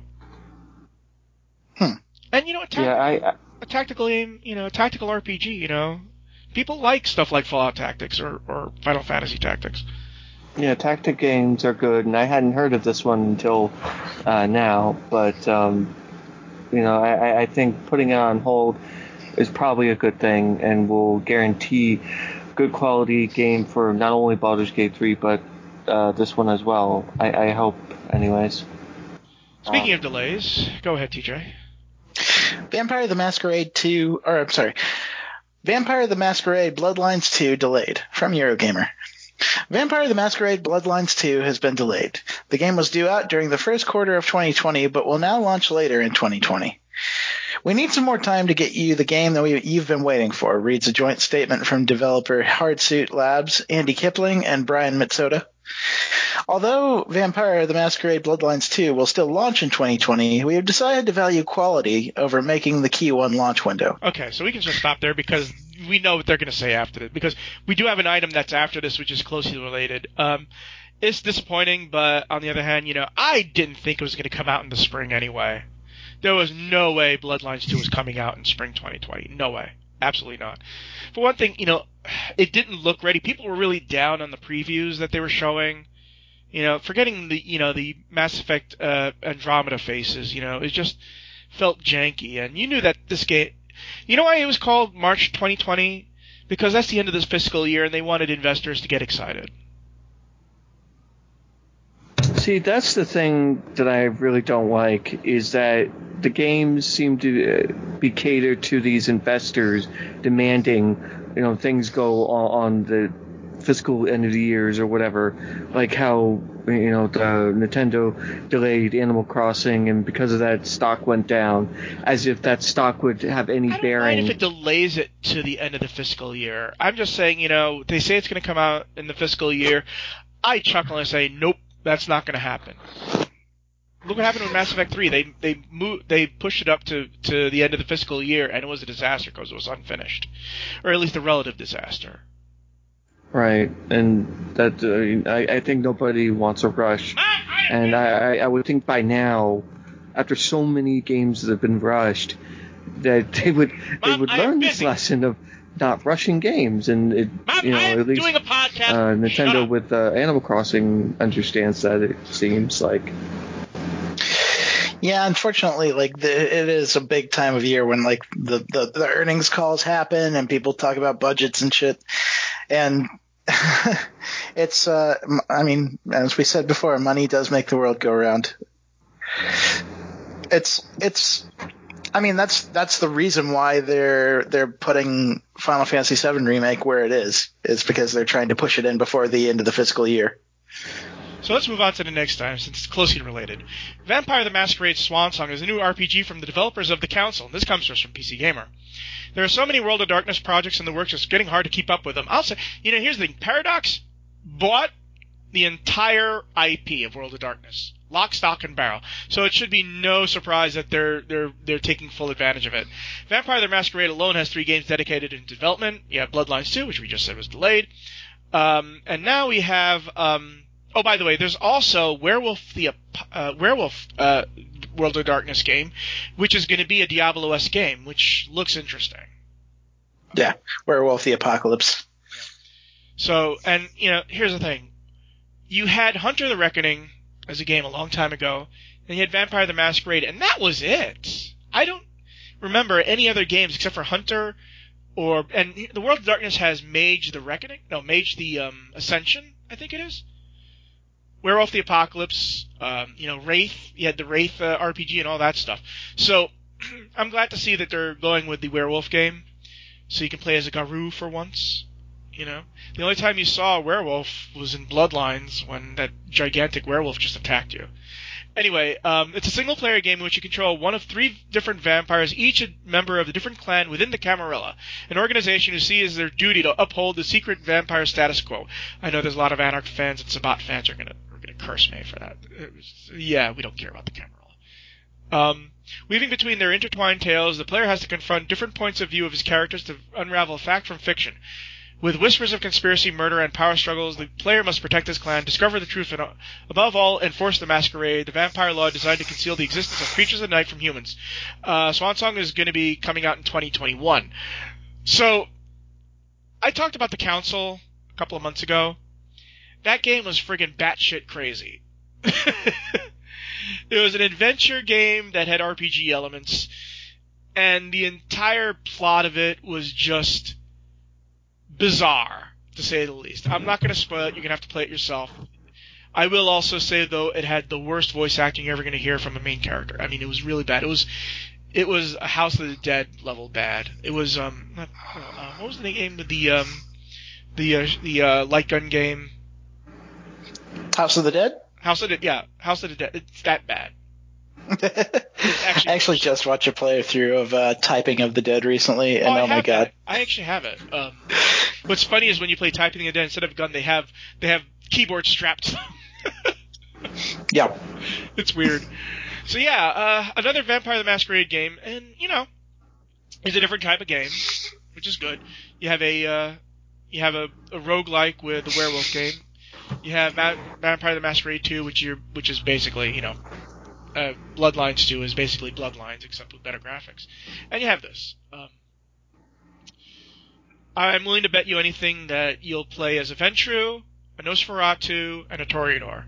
Hmm. And, you know, a tactical, Yeah, I, I, a tactical game, you know, a tactical R P G, you know. People like stuff like Fallout Tactics or, or Final Fantasy Tactics. yeah, tactic games are good, and I hadn't heard of this one until uh, now, but... Um, You know, I, I think putting it on hold is probably a good thing and will guarantee good quality game for not only Baldur's Gate three, but uh, this one as well. I, I hope, anyways. Speaking um, of delays, go ahead, T J. Vampire the Masquerade two, or I'm sorry, Vampire the Masquerade Bloodlines two delayed from Eurogamer. Vampire the Masquerade Bloodlines two has been delayed. The game was due out during the first quarter of twenty twenty, but will now launch later in twenty twenty. We need some more time to get you the game that we, you've been waiting for, reads a joint statement from developer Hardsuit Labs, Andy Kipling, and Brian Mitsoda. Although Vampire the Masquerade Bloodlines two will still launch in twenty twenty, we have decided to value quality over making the key one launch window. Okay, so we can just stop there because we know what they're going to say after this. Because we do have an item that's after this, which is closely related. Um, it's disappointing, but on the other hand, you know, I didn't think it was going to come out in the spring anyway. There was no way Bloodlines two was coming out in spring twenty twenty. No way. Absolutely not. For one thing, you know, it didn't look ready. People were really down on the previews that they were showing. You know, forgetting the, you know, the Mass Effect uh, Andromeda faces, you know, it just felt janky. And you knew that this game, you know why it was called March twenty twenty? Because that's the end of this fiscal year and they wanted investors to get excited. See, that's the thing that I really don't like, is that the games seem to be catered to these investors demanding, you know, things go on, on the fiscal end of the years or whatever, like how, you know, the Nintendo delayed Animal Crossing and because of that stock went down, as if that stock would have any I don't bearing. mind if it delays it to the end of the fiscal year. I'm just saying, you know, they say it's going to come out in the fiscal year. I chuckle and say, nope, that's not going to happen. Look what happened with Mass Effect three. They they moved, they pushed it up to, to the end of the fiscal year, and it was a disaster because it was unfinished, or at least a relative disaster. Right, and that uh, I, I think nobody wants a rush, and I, I, I would think by now, after so many games that have been rushed, that they would they Mom, would I am learn this busy. lesson of not rushing games, and it Mom, you know I am at least doing a podcast. uh, Shut Nintendo up. with uh, Animal Crossing understands that, it seems like. Yeah, unfortunately, like the, it is a big time of year when like the, the, the earnings calls happen and people talk about budgets and shit. And it's, uh, I mean, as we said before, money does make the world go round. It's, it's, I mean, that's that's the reason why they're they're putting Final Fantasy seven Remake where it is. Is because they're trying to push it in before the end of the fiscal year. So let's move on to the next item, since it's closely related. Vampire the Masquerade Swansong is a new R P G from the developers of the Council. This comes to us from P C Gamer. There are so many World of Darkness projects in the works, it's getting hard to keep up with them. I'll say, you know, here's the thing. Paradox bought the entire I P of World of Darkness. Lock, stock, and barrel. So it should be no surprise that they're they're they're taking full advantage of it. Vampire the Masquerade alone has three games dedicated in development. You have Bloodlines two, which we just said was delayed. Um, and now we have... Um, Oh, by the way, there's also Werewolf the uh, Werewolf uh, World of Darkness game, which is going to be a Diablo-esque game, which looks interesting. Yeah, Werewolf the Apocalypse. So, and you know, here's the thing: you had Hunter the Reckoning as a game a long time ago, and you had Vampire the Masquerade, and that was it. I don't remember any other games except for Hunter, or and the World of Darkness has Mage the Reckoning, no, Mage the um, Ascension, I think it is. Werewolf the Apocalypse, um, you know, Wraith, you had the Wraith uh, R P G and all that stuff. So, I'm glad to see that they're going with the Werewolf game, so you can play as a Garou for once, you know. The only time you saw a werewolf was in Bloodlines, when that gigantic werewolf just attacked you. Anyway, um, it's a single-player game in which you control one of three different vampires, each a member of a different clan within the Camarilla, an organization who see as their duty to uphold the secret vampire status quo. I know there's a lot of Anarch fans and Sabbat fans are gonna are gonna curse me for that. Was, yeah, we don't care about the Camarilla. Um, weaving between their intertwined tales, the player has to confront different points of view of his characters to unravel fact from fiction. With whispers of conspiracy, murder, and power struggles, the player must protect his clan, discover the truth, and above all, enforce the masquerade, the vampire law designed to conceal the existence of creatures of the night from humans. Uh, Swansong is going to be coming out in twenty twenty-one. So, I talked about the Council a couple of months ago. That game was friggin' batshit crazy. It was an adventure game that had R P G elements, and the entire plot of it was just bizarre, to say the least. I'm not going to spoil it. You're going to have to play it yourself. I will also say, though, it had the worst voice acting you're ever going to hear from a main character. I mean, it was really bad. It was it was a House of the Dead level bad. It was, um, not, uh, what was the name of the, um, the, uh, the, uh, light gun game? House of the Dead? House of the, yeah, House of the Dead. It's that bad. Actually, I actually just watched a playthrough of uh, Typing of the Dead recently, and oh, oh my god! That. I actually have it. Um, what's funny is when you play Typing of the Dead, instead of a gun, they have they have keyboards strapped to them. Yeah, it's weird. So yeah, uh, another Vampire the Masquerade game, and you know, it's a different type of game, which is good. You have a uh, you have a, a roguelike with the werewolf game. You have Ma- Vampire the Masquerade two, which you which is basically you know. Uh, Bloodlines two is basically Bloodlines, except with better graphics. And you have this. Um, I'm willing to bet you anything that you'll play as a Ventrue, a Nosferatu, and a Toreador.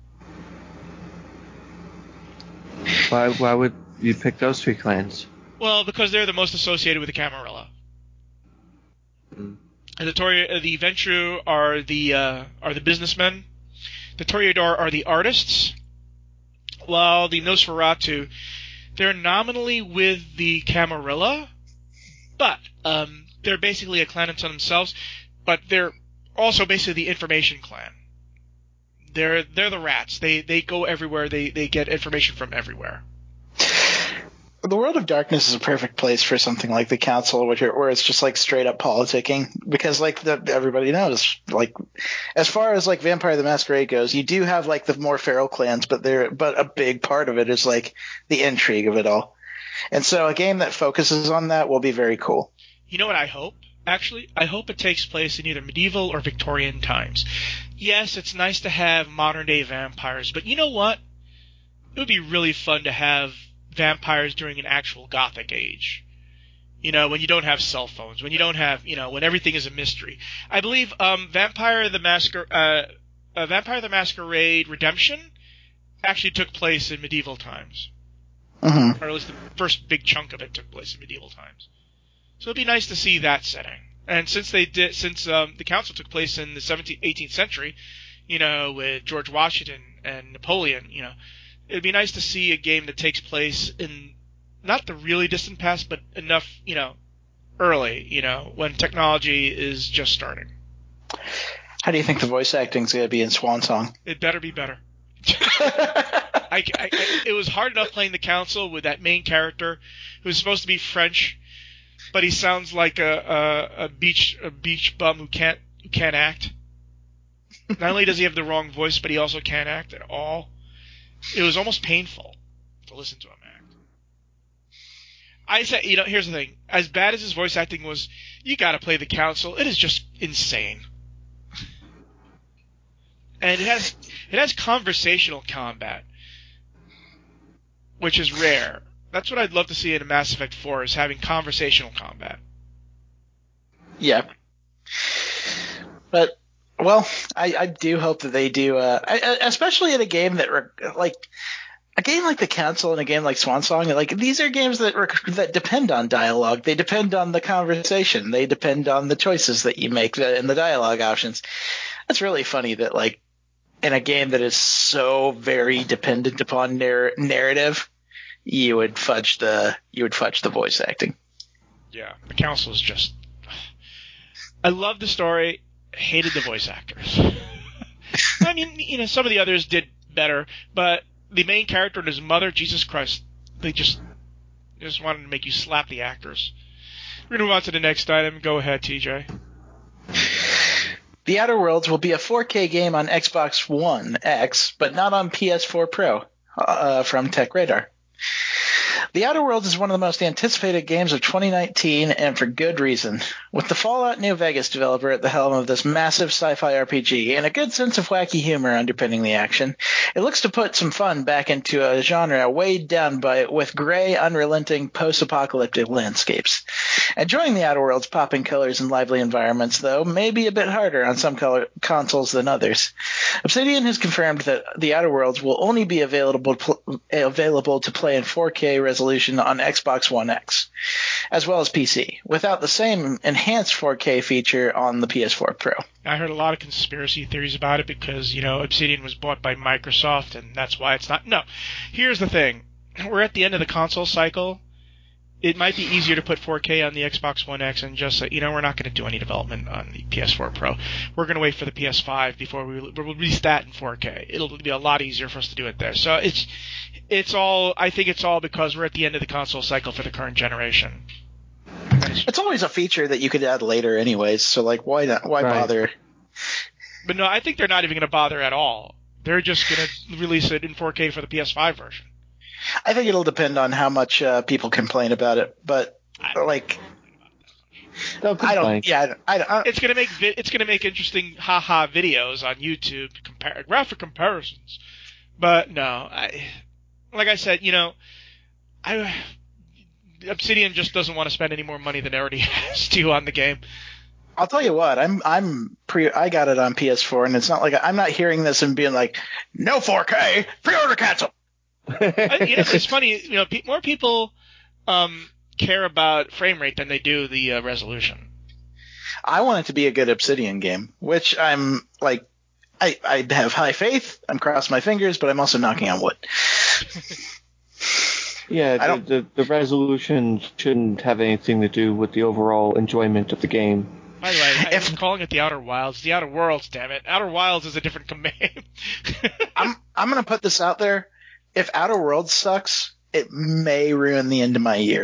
Why, why would you pick those three clans? Well, because they're the most associated with the Camarilla. Mm. And the Tori- the Ventrue are the uh, are the businessmen. The Toreador are the artists. While the Nosferatu, they're nominally with the Camarilla, but um, they're basically a clan unto themselves, but they're also basically the information clan. They're they're the rats. They they go everywhere. They they get information from everywhere. The World of Darkness is a perfect place for something like the Council, which are, where it's just like straight up politicking, because like the, everybody knows, like as far as like Vampire the Masquerade goes, you do have like the more feral clans, but they're but a big part of it is like the intrigue of it all, and so a game that focuses on that will be very cool. You know what I hope? Actually, I hope it takes place in either medieval or Victorian times. Yes, it's nice to have modern-day vampires, but you know what? It would be really fun to have vampires during an actual Gothic age. You know, when you don't have cell phones, when you don't have, you know, when everything is a mystery. I believe um, Vampire the Masquer- uh, uh, Vampire the Masquerade Redemption actually took place in medieval times. Mm-hmm. Or at least the first big chunk of it took place in medieval times. So it'd be nice to see that setting. And since they did, since um, the council took place in the seventeenth, eighteenth century, you know, with George Washington and Napoleon, you know, it'd be nice to see a game that takes place in not the really distant past, but enough, you know, early, you know, when technology is just starting. How do you think the voice acting's going to be in Swan Song? It better be better. I, I, I, it was hard enough playing the council with that main character who's supposed to be French, but he sounds like a, a, a beach a beach bum who can't who can't act. Not only does he have the wrong voice, but he also can't act at all. It was almost painful to listen to him act. I said, you know, here's the thing: as bad as his voice acting was, you got to play the council. It is just insane, and it has it has conversational combat, which is rare. That's what I'd love to see in a Mass Effect four, is having conversational combat. Yeah. But, well, I, I do hope that they do, uh, I, especially in a game that, like, a game like the Council and a game like Swan Song, like, these are games that that depend on dialogue. They depend on the conversation. They depend on the choices that you make and the dialogue options. That's really funny that, like, in a game that is so very dependent upon narr- narrative, you would fudge the you would fudge the voice acting. Yeah, the council is just. I love the story. Hated the voice actors. I mean, you know, some of the others did better, but the main character and his mother, Jesus Christ, they just they just wanted to make you slap the actors. We're gonna move on to the next item. Go ahead, T J. The Outer Worlds will be a four K game on Xbox One X, but not on P S four Pro, uh, from TechRadar. The Outer Worlds is one of the most anticipated games of twenty nineteen, and for good reason. With the Fallout New Vegas developer at the helm of this massive sci-fi R P G and a good sense of wacky humor underpinning the action, it looks to put some fun back into a genre weighed down by with gray, unrelenting, post-apocalyptic landscapes. Enjoying the Outer Worlds' popping colors and lively environments, though, may be a bit harder on some color- consoles than others. Obsidian has confirmed that the Outer Worlds will only be available pl- available to play in four K resolution on Xbox One X, as well as P C, without the same enhanced four K feature on the P S four Pro. I heard a lot of conspiracy theories about it because, you know, Obsidian was bought by Microsoft, and that's why it's not. No. Here's the thing. We're at the end of the console cycle. It might be easier to put four K on the Xbox One X and just say, you know, we're not going to do any development on the P S four Pro. We're going to wait for the P S five before we we'll release that in four K. It'll be a lot easier for us to do it there. So it's it's all. I think it's all because we're at the end of the console cycle for the current generation. It's always a feature that you could add later, anyways. So like, why not? Why Right. bother? But no, I think they're not even going to bother at all. They're just going to release it in four K for the P S five version. I think it'll depend on how much uh, people complain about it, but like, They'll I don't. complain. Yeah, I don't. I, It's going to make vi- it's going to make interesting haha videos on YouTube, compare graphic comparisons. But no, I like I said, you know, I Obsidian just doesn't want to spend any more money than it already has to on the game. I'll tell you what. I'm. I'm pre. I got it on P S four, and it's not like I'm not hearing this and being like, no four K, pre-order cancel. I, you know, it's funny. You know, pe- more people um, care about frame rate than they do the uh, resolution. I want it to be a good Obsidian game, which I'm like, I, I have high faith. I'm crossing my fingers, but I'm also knocking on wood. Yeah, I the, don't- the, the resolution shouldn't have anything to do with the overall enjoyment of the game. By the way, I If- was calling it the Outer Wilds. The Outer Worlds, damn it. Outer Wilds is a different game. I'm I'm gonna put this out there. If Outer Worlds sucks, it may ruin the end of my year.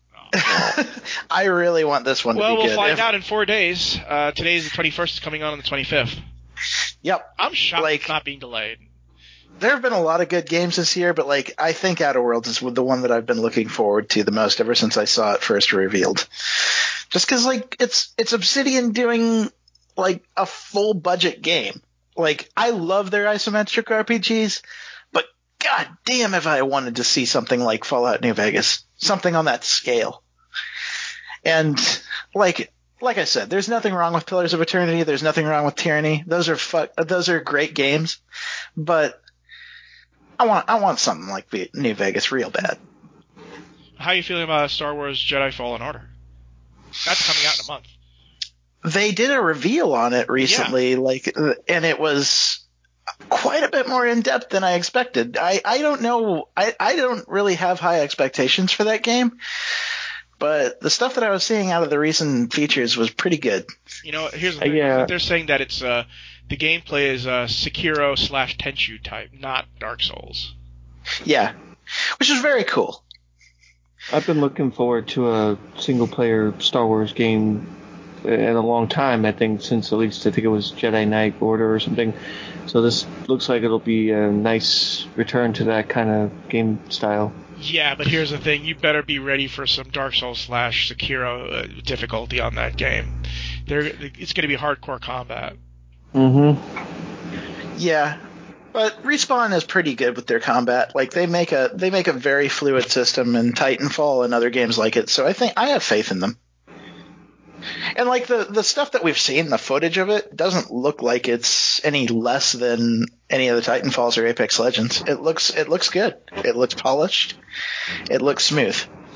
I really want this one well, to be we'll good. find If- out in four days. Uh, today's the twenty-first. It's coming on on the twenty-fifth. Yep. I'm shocked Like- it's not being delayed. There have been a lot of good games this year, but like I think Outer Worlds is the one that I've been looking forward to the most ever since I saw it first revealed. Just because, like, it's it's Obsidian doing, like, a full budget game. Like, I love their isometric R P Gs, but god damn if I wanted to see something like Fallout New Vegas. Something on that scale. And, like, like I said, there's nothing wrong with Pillars of Eternity. There's nothing wrong with Tyranny. Those are fu- those are great games. But I want I want something like New Vegas real bad. How are you feeling about Star Wars Jedi Fallen Order? That's coming out in a month. They did a reveal on it recently, yeah. like, and it was quite a bit more in depth than I expected. I, I don't know. I, I don't really have high expectations for that game, but the stuff that I was seeing out of the recent features was pretty good. You know, here's the thing. Yeah. They're saying that it's uh, the gameplay is uh, Sekiro slash Tenchu type, not Dark Souls. Yeah, which is very cool. I've been looking forward to a single-player Star Wars game in a long time, I think, since at least I think it was Jedi Knight Order or something. So this looks like it'll be a nice return to that kind of game style. Yeah, but here's the thing. You better be ready for some Dark Souls slash Sekiro uh, difficulty on that game. They're, it's going to be hardcore combat. Mm-hmm. Yeah. But Respawn is pretty good with their combat. Like they make a they make a very fluid system in Titanfall and other games like it. So I think I have faith in them. And like the the stuff that we've seen, the footage of it doesn't look like it's any less than any of the Titanfalls or Apex Legends. It looks it looks good. It looks polished. It looks smooth.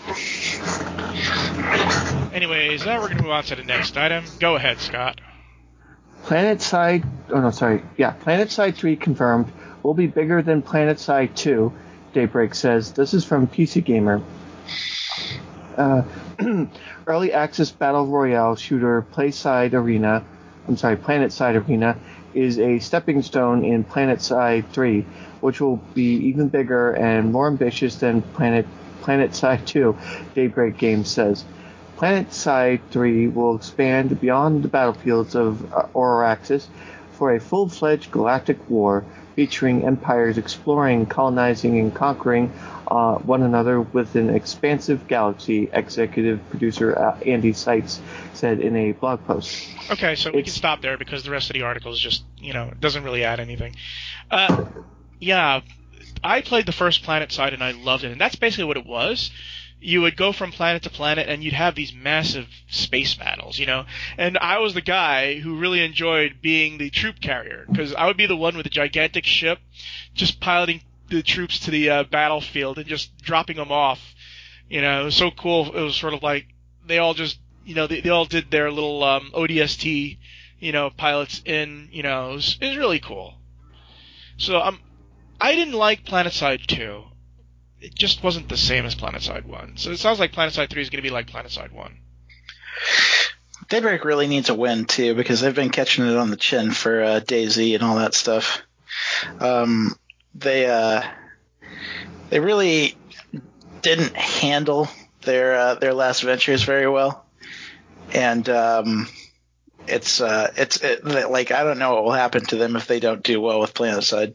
Anyways, now we're going to move on to the next item. Go ahead, Scott. PlanetSide, oh no, sorry, yeah, PlanetSide three confirmed will be bigger than PlanetSide two, Daybreak says. This is from P C Gamer. Uh, early access battle royale shooter PlaySide Arena, I'm sorry, PlanetSide Arena, is a stepping stone in PlanetSide three, which will be even bigger and more ambitious than Planet PlanetSide two, Daybreak Games says. PlanetSide three will expand beyond the battlefields of uh, Auraxis for a full-fledged galactic war featuring empires exploring, colonizing, and conquering uh, one another with an expansive galaxy, executive producer uh, Andy Seitz said in a blog post. Okay, so we can stop there because the rest of the article is just, you know, doesn't really add anything. Uh, yeah, I played the first PlanetSide and I loved it, and that's basically what it was. You would go from planet to planet, and you'd have these massive space battles, you know. And I was the guy who really enjoyed being the troop carrier, because I would be the one with a gigantic ship, just piloting the troops to the uh, battlefield and just dropping them off. You know, it was so cool. It was sort of like they all just, you know, they, they all did their little um, O D S T, you know, pilots in. You know, it was, it was really cool. So um, I didn't like PlanetSide two. It just wasn't the same as PlanetSide one. So it sounds like PlanetSide three is going to be like PlanetSide one. Daybreak really needs a win, too, because they've been catching it on the chin for uh, DayZ and all that stuff. Um, they uh, they really didn't handle their uh, their last ventures very well. And um, it's, uh, it's it, like, I don't know what will happen to them if they don't do well with PlanetSide.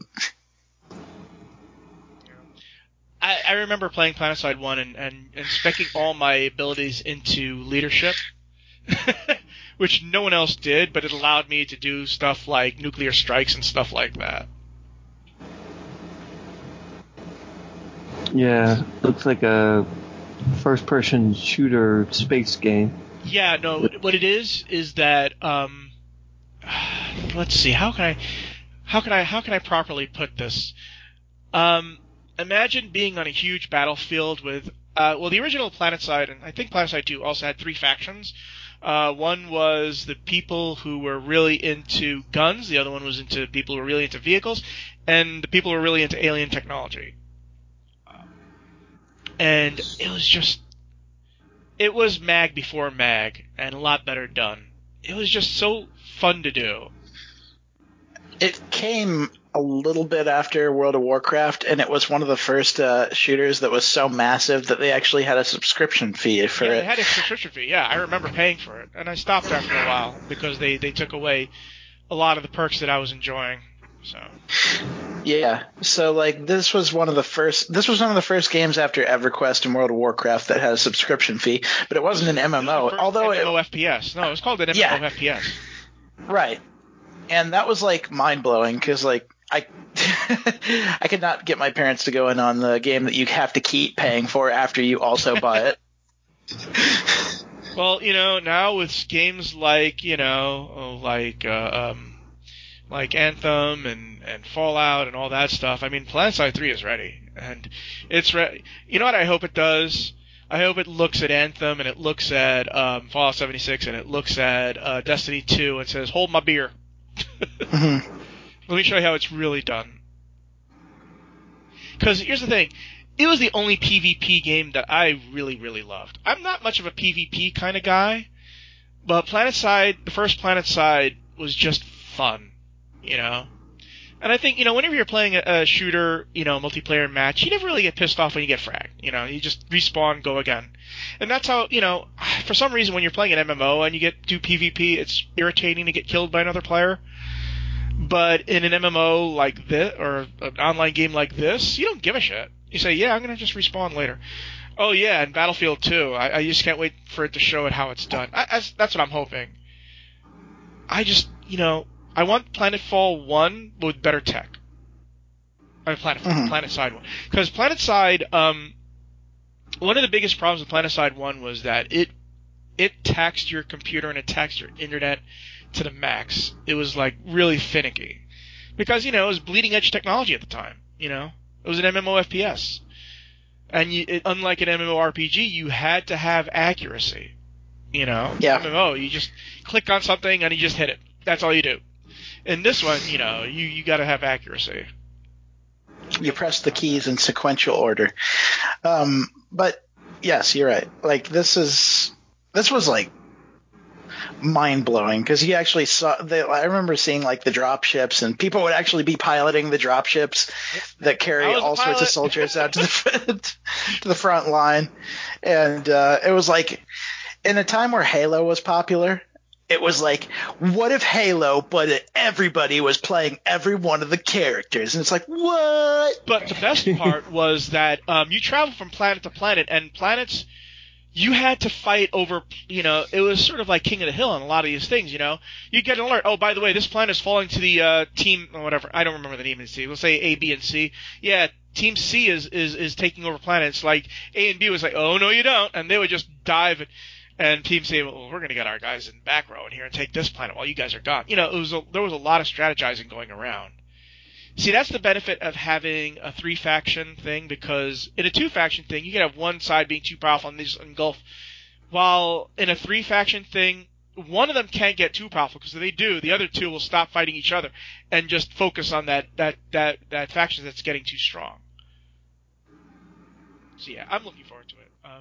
I, I remember playing PlanetSide one and, and, and speccing all my abilities into leadership, which no one else did, but it allowed me to do stuff like nuclear strikes and stuff like that. Yeah, looks like a first-person shooter space game. Yeah, no, what it is is that um, let's see, how can I, how can I, how can I properly put this? Um. Imagine being on a huge battlefield with, uh, well, the original PlanetSide, and I think PlanetSide two also had three factions. Uh, one was the people who were really into guns, the other one was into people who were really into vehicles, and the people who were really into alien technology. And it was just, it was Mag before Mag, and a lot better done. It was just so fun to do. It came a little bit after World of Warcraft, and it was one of the first uh, shooters that was so massive that they actually had a subscription fee for yeah, it. Yeah, they had a subscription fee, yeah. I remember paying for it, and I stopped after a while because they, they took away a lot of the perks that I was enjoying. So. Yeah. So like this was one of the first. This was one of the first games after EverQuest and World of Warcraft that had a subscription fee, but it wasn't an M M O. Although M M O F P S. No, it was called an Yeah. M M O F P S. Right. And that was like mind blowing because like I I could not get my parents to go in on the game that you have to keep paying for after you also buy it. Well, you know, now with games like, you know, like uh, um, like Anthem and, and Fallout and all that stuff, I mean, PlanetSide three is ready. And it's ready. You know what I hope it does? I hope it looks at Anthem and it looks at um, Fallout seventy-six and it looks at uh, Destiny two and says, hold my beer. Mm-hmm. Let me show you how it's really done. Because here's the thing. It was the only PvP game that I really, really loved. I'm not much of a PvP kind of guy, but PlanetSide, the first PlanetSide was just fun, you know? And I think, you know, whenever you're playing a, a shooter, you know, multiplayer match, you never really get pissed off when you get fragged. You know, you just respawn, go again. And that's how, you know, for some reason when you're playing an M M O and you get do PvP, it's irritating to get killed by another player. But in an M M O like this, or an online game like this, you don't give a shit. You say, yeah, I'm going to just respawn later. Oh, yeah, and Battlefield two. I, I just can't wait for it to show it how it's done. I, I, that's what I'm hoping. I just, you know, I want Planetfall one with better tech. I mean, Planet, mm-hmm. PlanetSide one. Because PlanetSide, um, one of the biggest problems with PlanetSide one was that it it taxed your computer and it taxed your internet to the max. It was, like, really finicky. Because, you know, it was bleeding-edge technology at the time, you know? It was an M M O F P S. And you, it, unlike an M M O R P G, you had to have accuracy. You know? Yeah. M M O, you just click on something and you just hit it. That's all you do. In this one, you know, you, you gotta have accuracy. You press the keys in sequential order. Um, but, yes, you're right. Like, this is... This was, like, mind-blowing because you actually saw the, I remember seeing like the drop ships and people would actually be piloting the drop ships that carry all sorts of soldiers out to the to the front line, and uh, it was like in a time where Halo was popular, it was like, what if Halo but everybody was playing every one of the characters, and it's like, what? But the best part was that um, you travel from planet to planet, and planets you had to fight over, you know, it was sort of like King of the Hill on a lot of these things, you know. You get an alert, oh, by the way, this planet is falling to the uh, team, or whatever, I don't remember the name of the team. We'll say A, B, and C. Yeah, Team C is, is, is taking over planets. Like, A and B was like, oh, no, you don't. And they would just dive, and, and Team C, well, we're going to get our guys in the back row in here and take this planet while you guys are gone. You know, it was a, there was a lot of strategizing going around. See, that's the benefit of having a three-faction thing, because in a two-faction thing, you can have one side being too powerful and they just engulf. While in a three-faction thing, one of them can't get too powerful, because if they do, the other two will stop fighting each other and just focus on that, that, that, that faction that's getting too strong. So yeah, I'm looking forward to it. Um,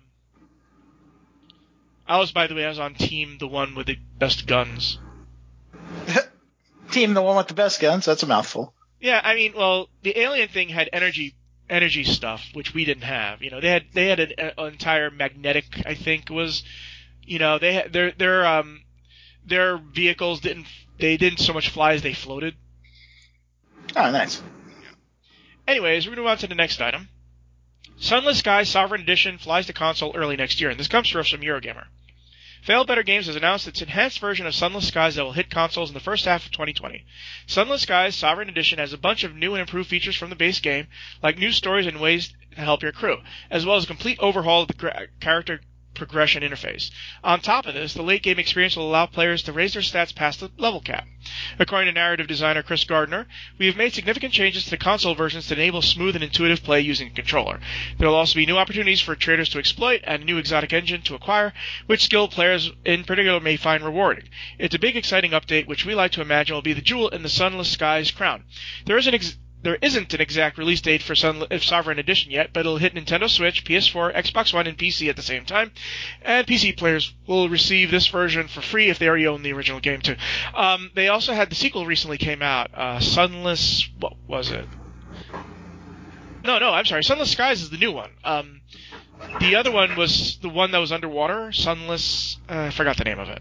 I was, by the way, I was on team the one with the best guns. Team the one with the best guns? That's a mouthful. Yeah, I mean, well, the alien thing had energy energy stuff, which we didn't have. You know, they had they had an, an entire magnetic, I think was, you know, they had their their um their vehicles didn't they didn't so much fly as they floated. Oh, nice. Yeah. Anyways, we're gonna move on to the next item. Sunless Skies Sovereign Edition flies to console early next year, and this comes to us from Eurogamer. Fail Better Games has announced its enhanced version of Sunless Skies that will hit consoles in the first half of twenty twenty. Sunless Skies Sovereign Edition has a bunch of new and improved features from the base game, like new stories and ways to help your crew, as well as a complete overhaul of the gra- character progression interface. On top of this, the late game experience will allow players to raise their stats past the level cap. According to narrative designer Chris Gardner, we have made significant changes to the console versions to enable smooth and intuitive play using a controller. There will also be new opportunities for traders to exploit and a new exotic engine to acquire, which skilled players in particular may find rewarding. It's a big, exciting update, which we like to imagine will be the jewel in the Sunless Skies crown. There is an ex- There isn't an exact release date for Sun- Sovereign Edition yet, but it'll hit Nintendo Switch, P S four, Xbox One, and P C at the same time. And P C players will receive this version for free if they already own the original game, too. Um, they also had the sequel recently came out, uh, Sunless... What was it? No, no, I'm sorry. Sunless Skies is the new one. Um, the other one was the one that was underwater. Sunless... Uh, I forgot the name of it.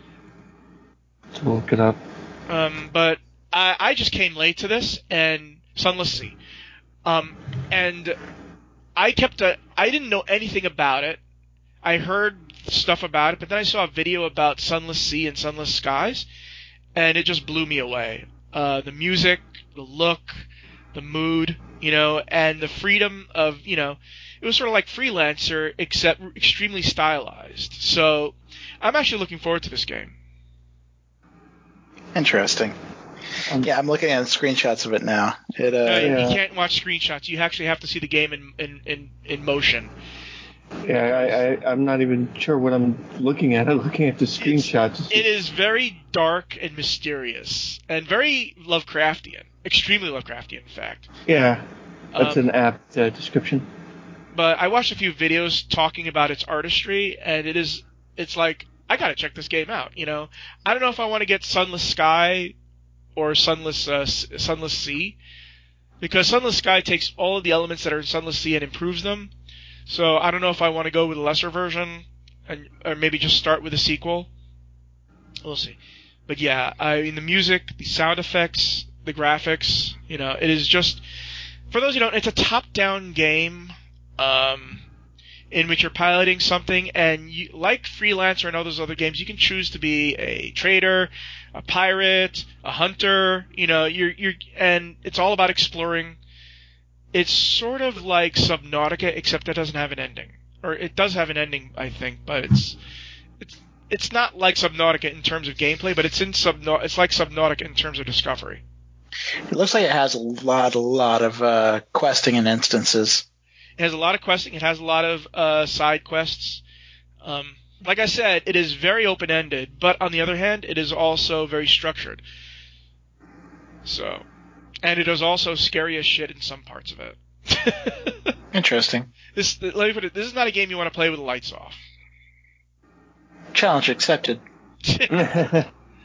Let's look it up. Um, but... I, I just came late to this, and Sunless Sea. Um, and I kept a, I didn't know anything about it. I heard stuff about it, but then I saw a video about Sunless Sea and Sunless Skies, and it just blew me away. Uh, the music, the look, the mood, you know, and the freedom of, you know, it was sort of like Freelancer, except extremely stylized. So I'm actually looking forward to this game. Interesting. Um, yeah, I'm looking at screenshots of it now. It, uh, no, yeah. You can't watch screenshots. You actually have to see the game in in, in, in motion. Yeah, I, I, I'm not even sure what I'm looking at. I'm looking at the screenshots. It's, it is very dark and mysterious, and very Lovecraftian. Extremely Lovecraftian, in fact. Yeah, that's um, an apt uh, description. But I watched a few videos talking about its artistry, and it is, it's like, I gotta check this game out, you know? I don't know if I want to get Sunless Sky or Sunless, uh, Sunless Sea, because Sunless Sky takes all of the elements that are in Sunless Sea and improves them. So I don't know if I want to go with a lesser version, and or maybe just start with a sequel. We'll see. But yeah, I mean the music, the sound effects, the graphics, you know, it is just, for those who don't, it's a top-down game, um, in which you're piloting something, and you, like Freelancer and all those other games, you can choose to be a trader, a pirate, a hunter, you know, you're you're, and it's all about exploring. It's sort of like Subnautica, except it doesn't have an ending. Or it does have an ending, I think, but it's it's it's not like Subnautica in terms of gameplay, but it's in Subnau- it's like Subnautica in terms of discovery. It looks like it has a lot, a lot of uh, questing and instances. It has a lot of questing. It has a lot of uh, side quests. Um, like I said, it is very open-ended, but on the other hand, it is also very structured. So... And it is also scary as shit in some parts of it. Interesting. This, let me put it, this is not a game you want to play with the lights off. Challenge accepted. I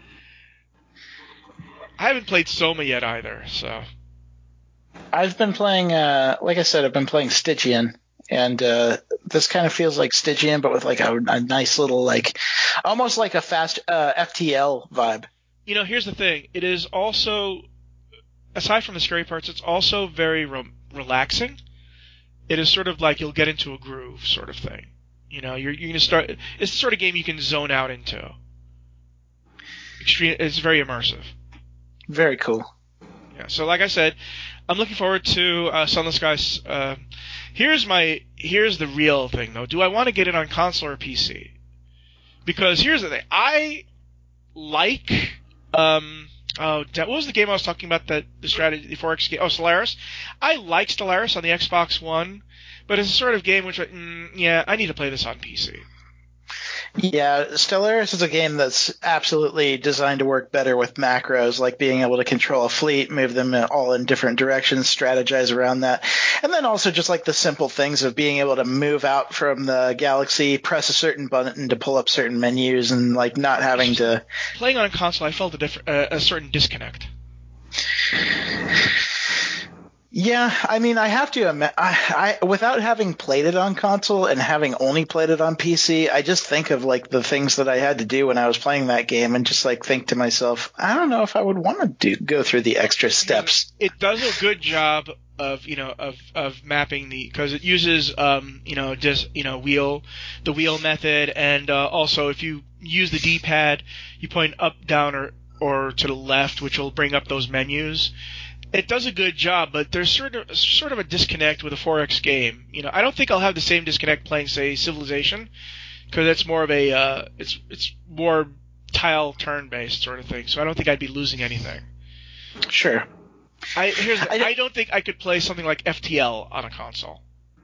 haven't played Soma yet either, so. I've been playing, uh, like I said, I've been playing Stygian, and uh, this kind of feels like Stygian, but with like a, a nice little, like, almost like a fast uh, F T L vibe. You know, here's the thing. It is also... Aside from the scary parts, it's also very re- relaxing. It is sort of like you'll get into a groove sort of thing. You know, you're, you're going to start... It's the sort of game you can zone out into. Extreme. It's very immersive. Very cool. Yeah, so like I said, I'm looking forward to uh, Sunless Skies. Uh, here's my... Here's the real thing, though. Do I want to get it on console or P C? Because here's the thing. I like... Um... Oh, what was the game I was talking about? That the strategy, the four X game. Oh, Stellaris. I like Stellaris on the Xbox One, but it's a sort of game which, I, mm, yeah, I need to play this on P C. Yeah, Stellaris is a game that's absolutely designed to work better with macros, like being able to control a fleet, move them all in different directions, strategize around that. And then also just like the simple things of being able to move out from the galaxy, press a certain button to pull up certain menus, and like not having to... Playing on a console, I felt a, diff- uh, a certain disconnect. Yeah, I mean, I have to admit, I, I, without having played it on console and having only played it on P C, I just think of like the things that I had to do when I was playing that game, and just like think to myself, I don't know if I would want to do go through the extra steps. It does a good job of you know of of mapping the, because it uses um you know just you know wheel the wheel method, and uh, also if you use the D-pad, you point up, down, or or to the left, which will bring up those menus. It does a good job, but there's sort of sort of a disconnect with a four X game. You know, I don't think I'll have the same disconnect playing, say, Civilization, because it's more of a uh, it's it's more tile turn based sort of thing. So I don't think I'd be losing anything. Sure. I here's the, I, don't, I don't think I could play something like F T L on a console.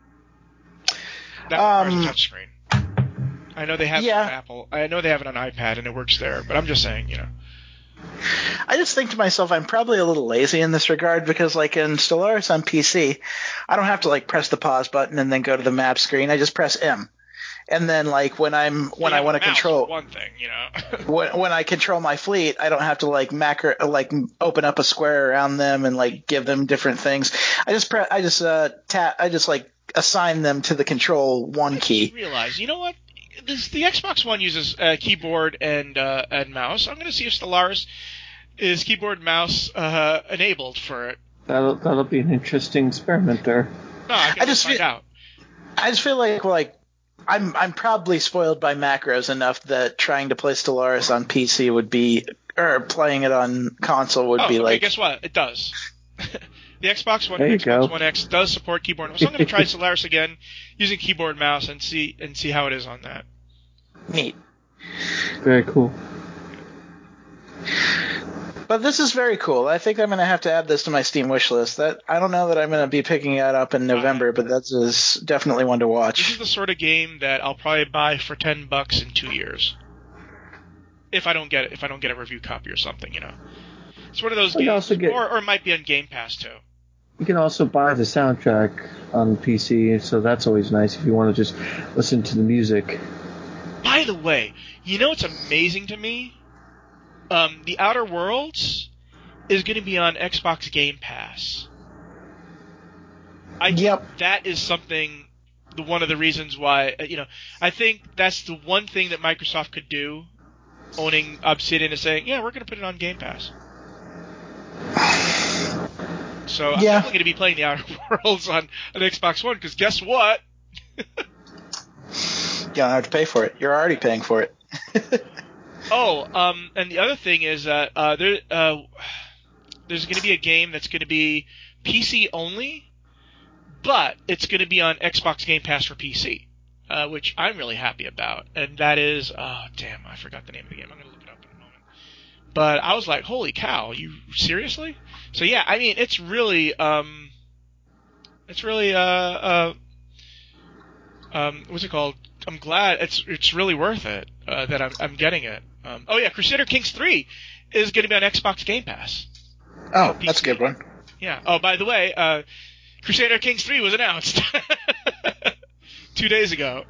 That um, requires a touchscreen. I know they have yeah. it on Apple. I know they have it on iPad and it works there, but I'm just saying, you know. I just think to myself, I'm probably a little lazy in this regard, because like in Stellaris on P C, I don't have to like press the pause button and then go to the map screen. I just press M. And then like when I'm when yeah, I want to control one thing, you know. when when I control my fleet, I don't have to like macro like open up a square around them and like give them different things. I just pre- I just uh tap I just like assign them to the control one I key. Just realize, you know what? This, the Xbox One uses uh, keyboard and uh, and mouse. I'm going to see if Stellaris is keyboard mouse uh, enabled for it. That'll that'll be an interesting experiment there. No, I, I just find feel, out. I just feel like like I'm I'm probably spoiled by macros enough that trying to play Stellaris on P C would be, or playing it on console would oh, be okay, like. guess what? It does. The Xbox One There and you Xbox go. One X does support keyboard and mouse. So I'm going to try Stellaris again using keyboard and mouse and see and see how it is on that. Neat. Very cool. But this is very cool. I think I'm going to have to add this to my Steam wish list. That I don't know that I'm going to be picking it up in November, Uh, but that is definitely one to This watch. is the sort of game that I'll probably buy for ten bucks in two years. If I don't get it, if I don't get a review copy or something, you know. It's one of those Well, you games, also get- or, or it might be on Game Pass too. You can also buy the soundtrack on P C, so that's always nice if you want to just listen to the music. By the way, you know what's amazing to me? Um, The Outer Worlds is going to be on Xbox Game Pass. I Yep. That is something, the one of the reasons why, uh, you know, I think that's the one thing that Microsoft could do, owning Obsidian, is saying, yeah, we're going to put it on Game Pass. So I'm Yeah. definitely going to be playing The Outer Worlds on an Xbox One, because guess what? You don't have to pay for it. You're already paying for it. Oh, um, and the other thing is that uh, there, uh, there's going to be a game that's going to be P C only, but it's going to be on Xbox Game Pass for P C, uh, which I'm really happy about. And that is, oh, damn, I forgot the name of the game. I'm going to look it up in a moment. But I was like, holy cow, you seriously? So yeah, I mean, it's really, um, it's really, uh, uh, um, what's it called? I'm glad it's it's really worth it uh, that I'm I'm getting it. Um, oh yeah, Crusader Kings three is going to be on Xbox Game Pass. Oh, P C. that's a good one. Yeah. Oh, by the way, uh, Crusader Kings three was announced two days ago.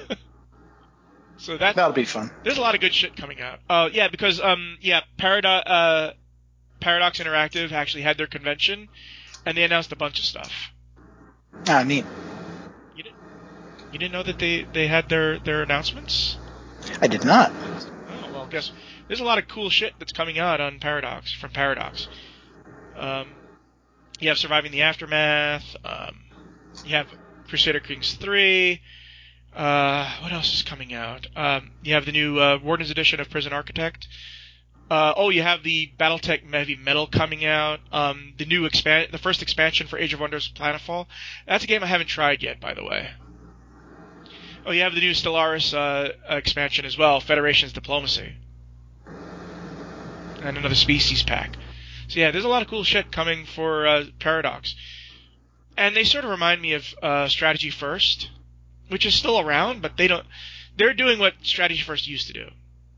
So that That'll be fun. there's a lot of good shit coming out. Uh, yeah, because um, yeah, Paradox uh, Paradox Interactive actually had their convention, and they announced a bunch of stuff. Ah, neat. You didn't you didn't know that they, they had their, their announcements? I did not. Oh, well, guess there's a lot of cool shit that's coming out on Paradox, from Paradox. Um, you have Surviving the Aftermath, um, you have Crusader Kings three, uh, what else is coming out? Um, you have the new uh, Warden's Edition of Prison Architect. Uh, oh, you have the BattleTech Heavy Metal coming out. Um, the new expand, the first expansion for Age of Wonders Planetfall. That's a game I haven't tried yet, by the way. Oh, you have the new Stellaris uh, expansion as well, Federation's Diplomacy. And another Species pack. So yeah, there's a lot of cool shit coming for uh, Paradox. And they sort of remind me of uh, Strategy First, which is still around, but they don't. They're doing what Strategy First used to do.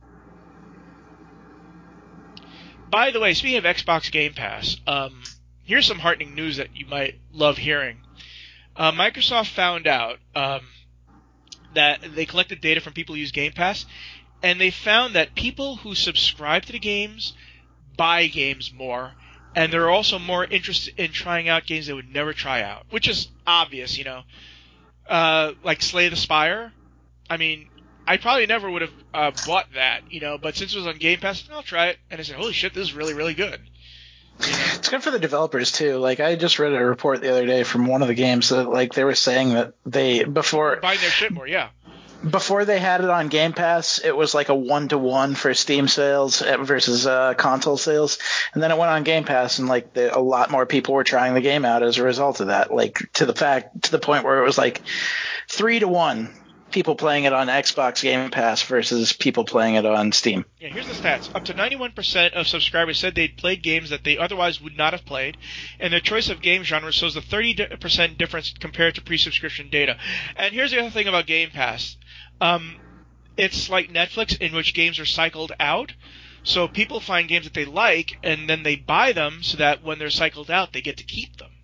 By the way, speaking of Xbox Game Pass, um, here's some heartening news that you might love hearing. Uh, Microsoft found out um, that they collected data from people who use Game Pass, and they found that people who subscribe to the games buy games more, and they're also more interested in trying out games they would never try out, which is obvious, you know. Uh, like Slay the Spire. I mean, I probably never would have uh, bought that, you know, but since it was on Game Pass, I'll try it. And I said, holy shit, this is really, really good. You know? It's good for the developers too. Like I just read a report the other day from one of the games that like they were saying that they before Buying their shit more, yeah. before they had it on Game Pass, it was like a one to one for Steam sales versus uh, console sales, and then it went on Game Pass, and like the, a lot more people were trying the game out as a result of that. Like to the fact to the point where it was like three to one people playing it on Xbox Game Pass versus people playing it on Steam. Yeah, here's the stats. Up to ninety-one percent of subscribers said they'd played games that they otherwise would not have played, and their choice of game genre shows a thirty percent difference compared to pre-subscription data. And here's the other thing about Game Pass. Um, it's like Netflix, in which games are cycled out. So people find games that they like, and then they buy them so that when they're cycled out, they get to keep them.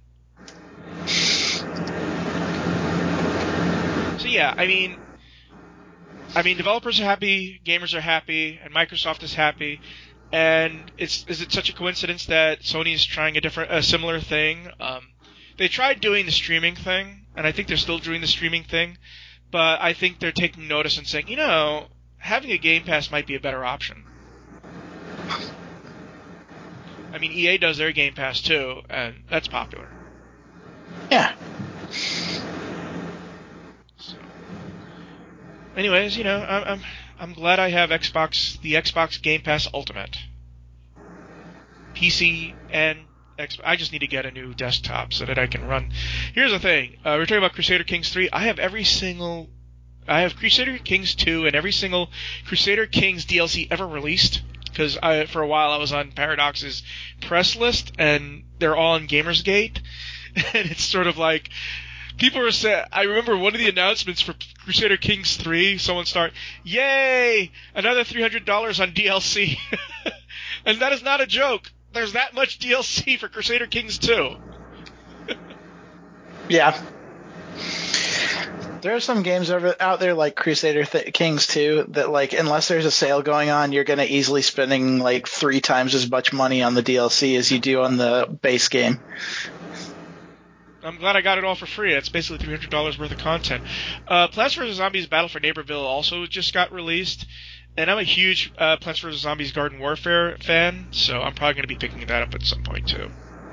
So yeah, I mean, I mean, developers are happy, gamers are happy, and Microsoft is happy. And it's is it such a coincidence that Sony is trying a different, a similar thing? Um, they tried doing the streaming thing, and I think they're still doing the streaming thing. But I think they're taking notice and saying, you know, having a Game Pass might be a better option. I mean, E A does their Game Pass too, and that's popular. Yeah. So, anyways, you know, I'm I'm I'm glad I have Xbox, the Xbox Game Pass Ultimate, P C and Xbox. I just need to get a new desktop so that I can run. Here's the thing: uh, we're talking about Crusader Kings three. I have every single, I have Crusader Kings two and every single Crusader Kings D L C ever released. Because I, for a while, I was on Paradox's press list, and they're all on Gamersgate, and it's sort of like people were saying. I remember one of the announcements for Crusader Kings three. Someone start, "Yay! Another three hundred dollars on D L C," and that is not a joke. There's that much D L C for Crusader Kings two. Yeah. There are some games over out there like Crusader Th- Kings two that, like, unless there's a sale going on, you're going to easily spending like three times as much money on the D L C as you do on the base game. I'm glad I got it all for free. It's basically three hundred dollars worth of content. Uh, Plants versus. Zombies Battle for Neighborville also just got released, and I'm a huge uh, Plants versus. Zombies Garden Warfare fan, so I'm probably going to be picking that up at some point too.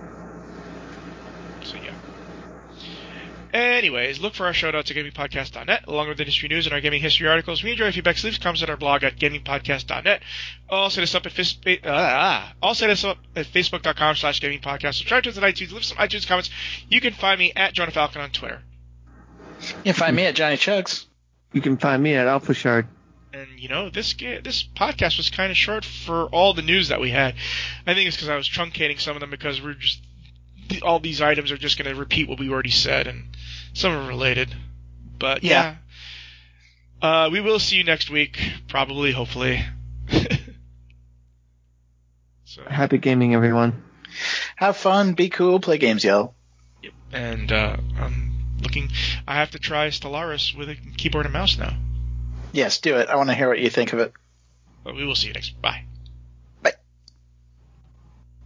So yeah. Anyways, look for our show notes at gaming podcast dot net, along with industry news and our gaming history articles. We enjoy your feedback. Leave comments at our blog at gaming podcast dot net. Also, hit us up at fis- uh, also hit us up at facebook dot com slash gaming podcast. Subscribe to us on iTunes. Leave some iTunes comments. You can find me at Jonah Falcon on Twitter. You can find me at Johnny Chugs. You can find me at Alpha Shard. And, you know, this this podcast was kind of short for all the news that we had. I think it's because I was truncating some of them because we're just all these items are just going to repeat what we already said, and some are related. But, yeah. yeah. Uh, we will see you next week, probably, hopefully. So, happy gaming, everyone. Have fun, be cool, play games, yo. Yep. And uh, I'm looking... I have to try Stellaris with a keyboard and mouse now. Yes, do it. I want to hear what you think of it. But we will see you next... Bye.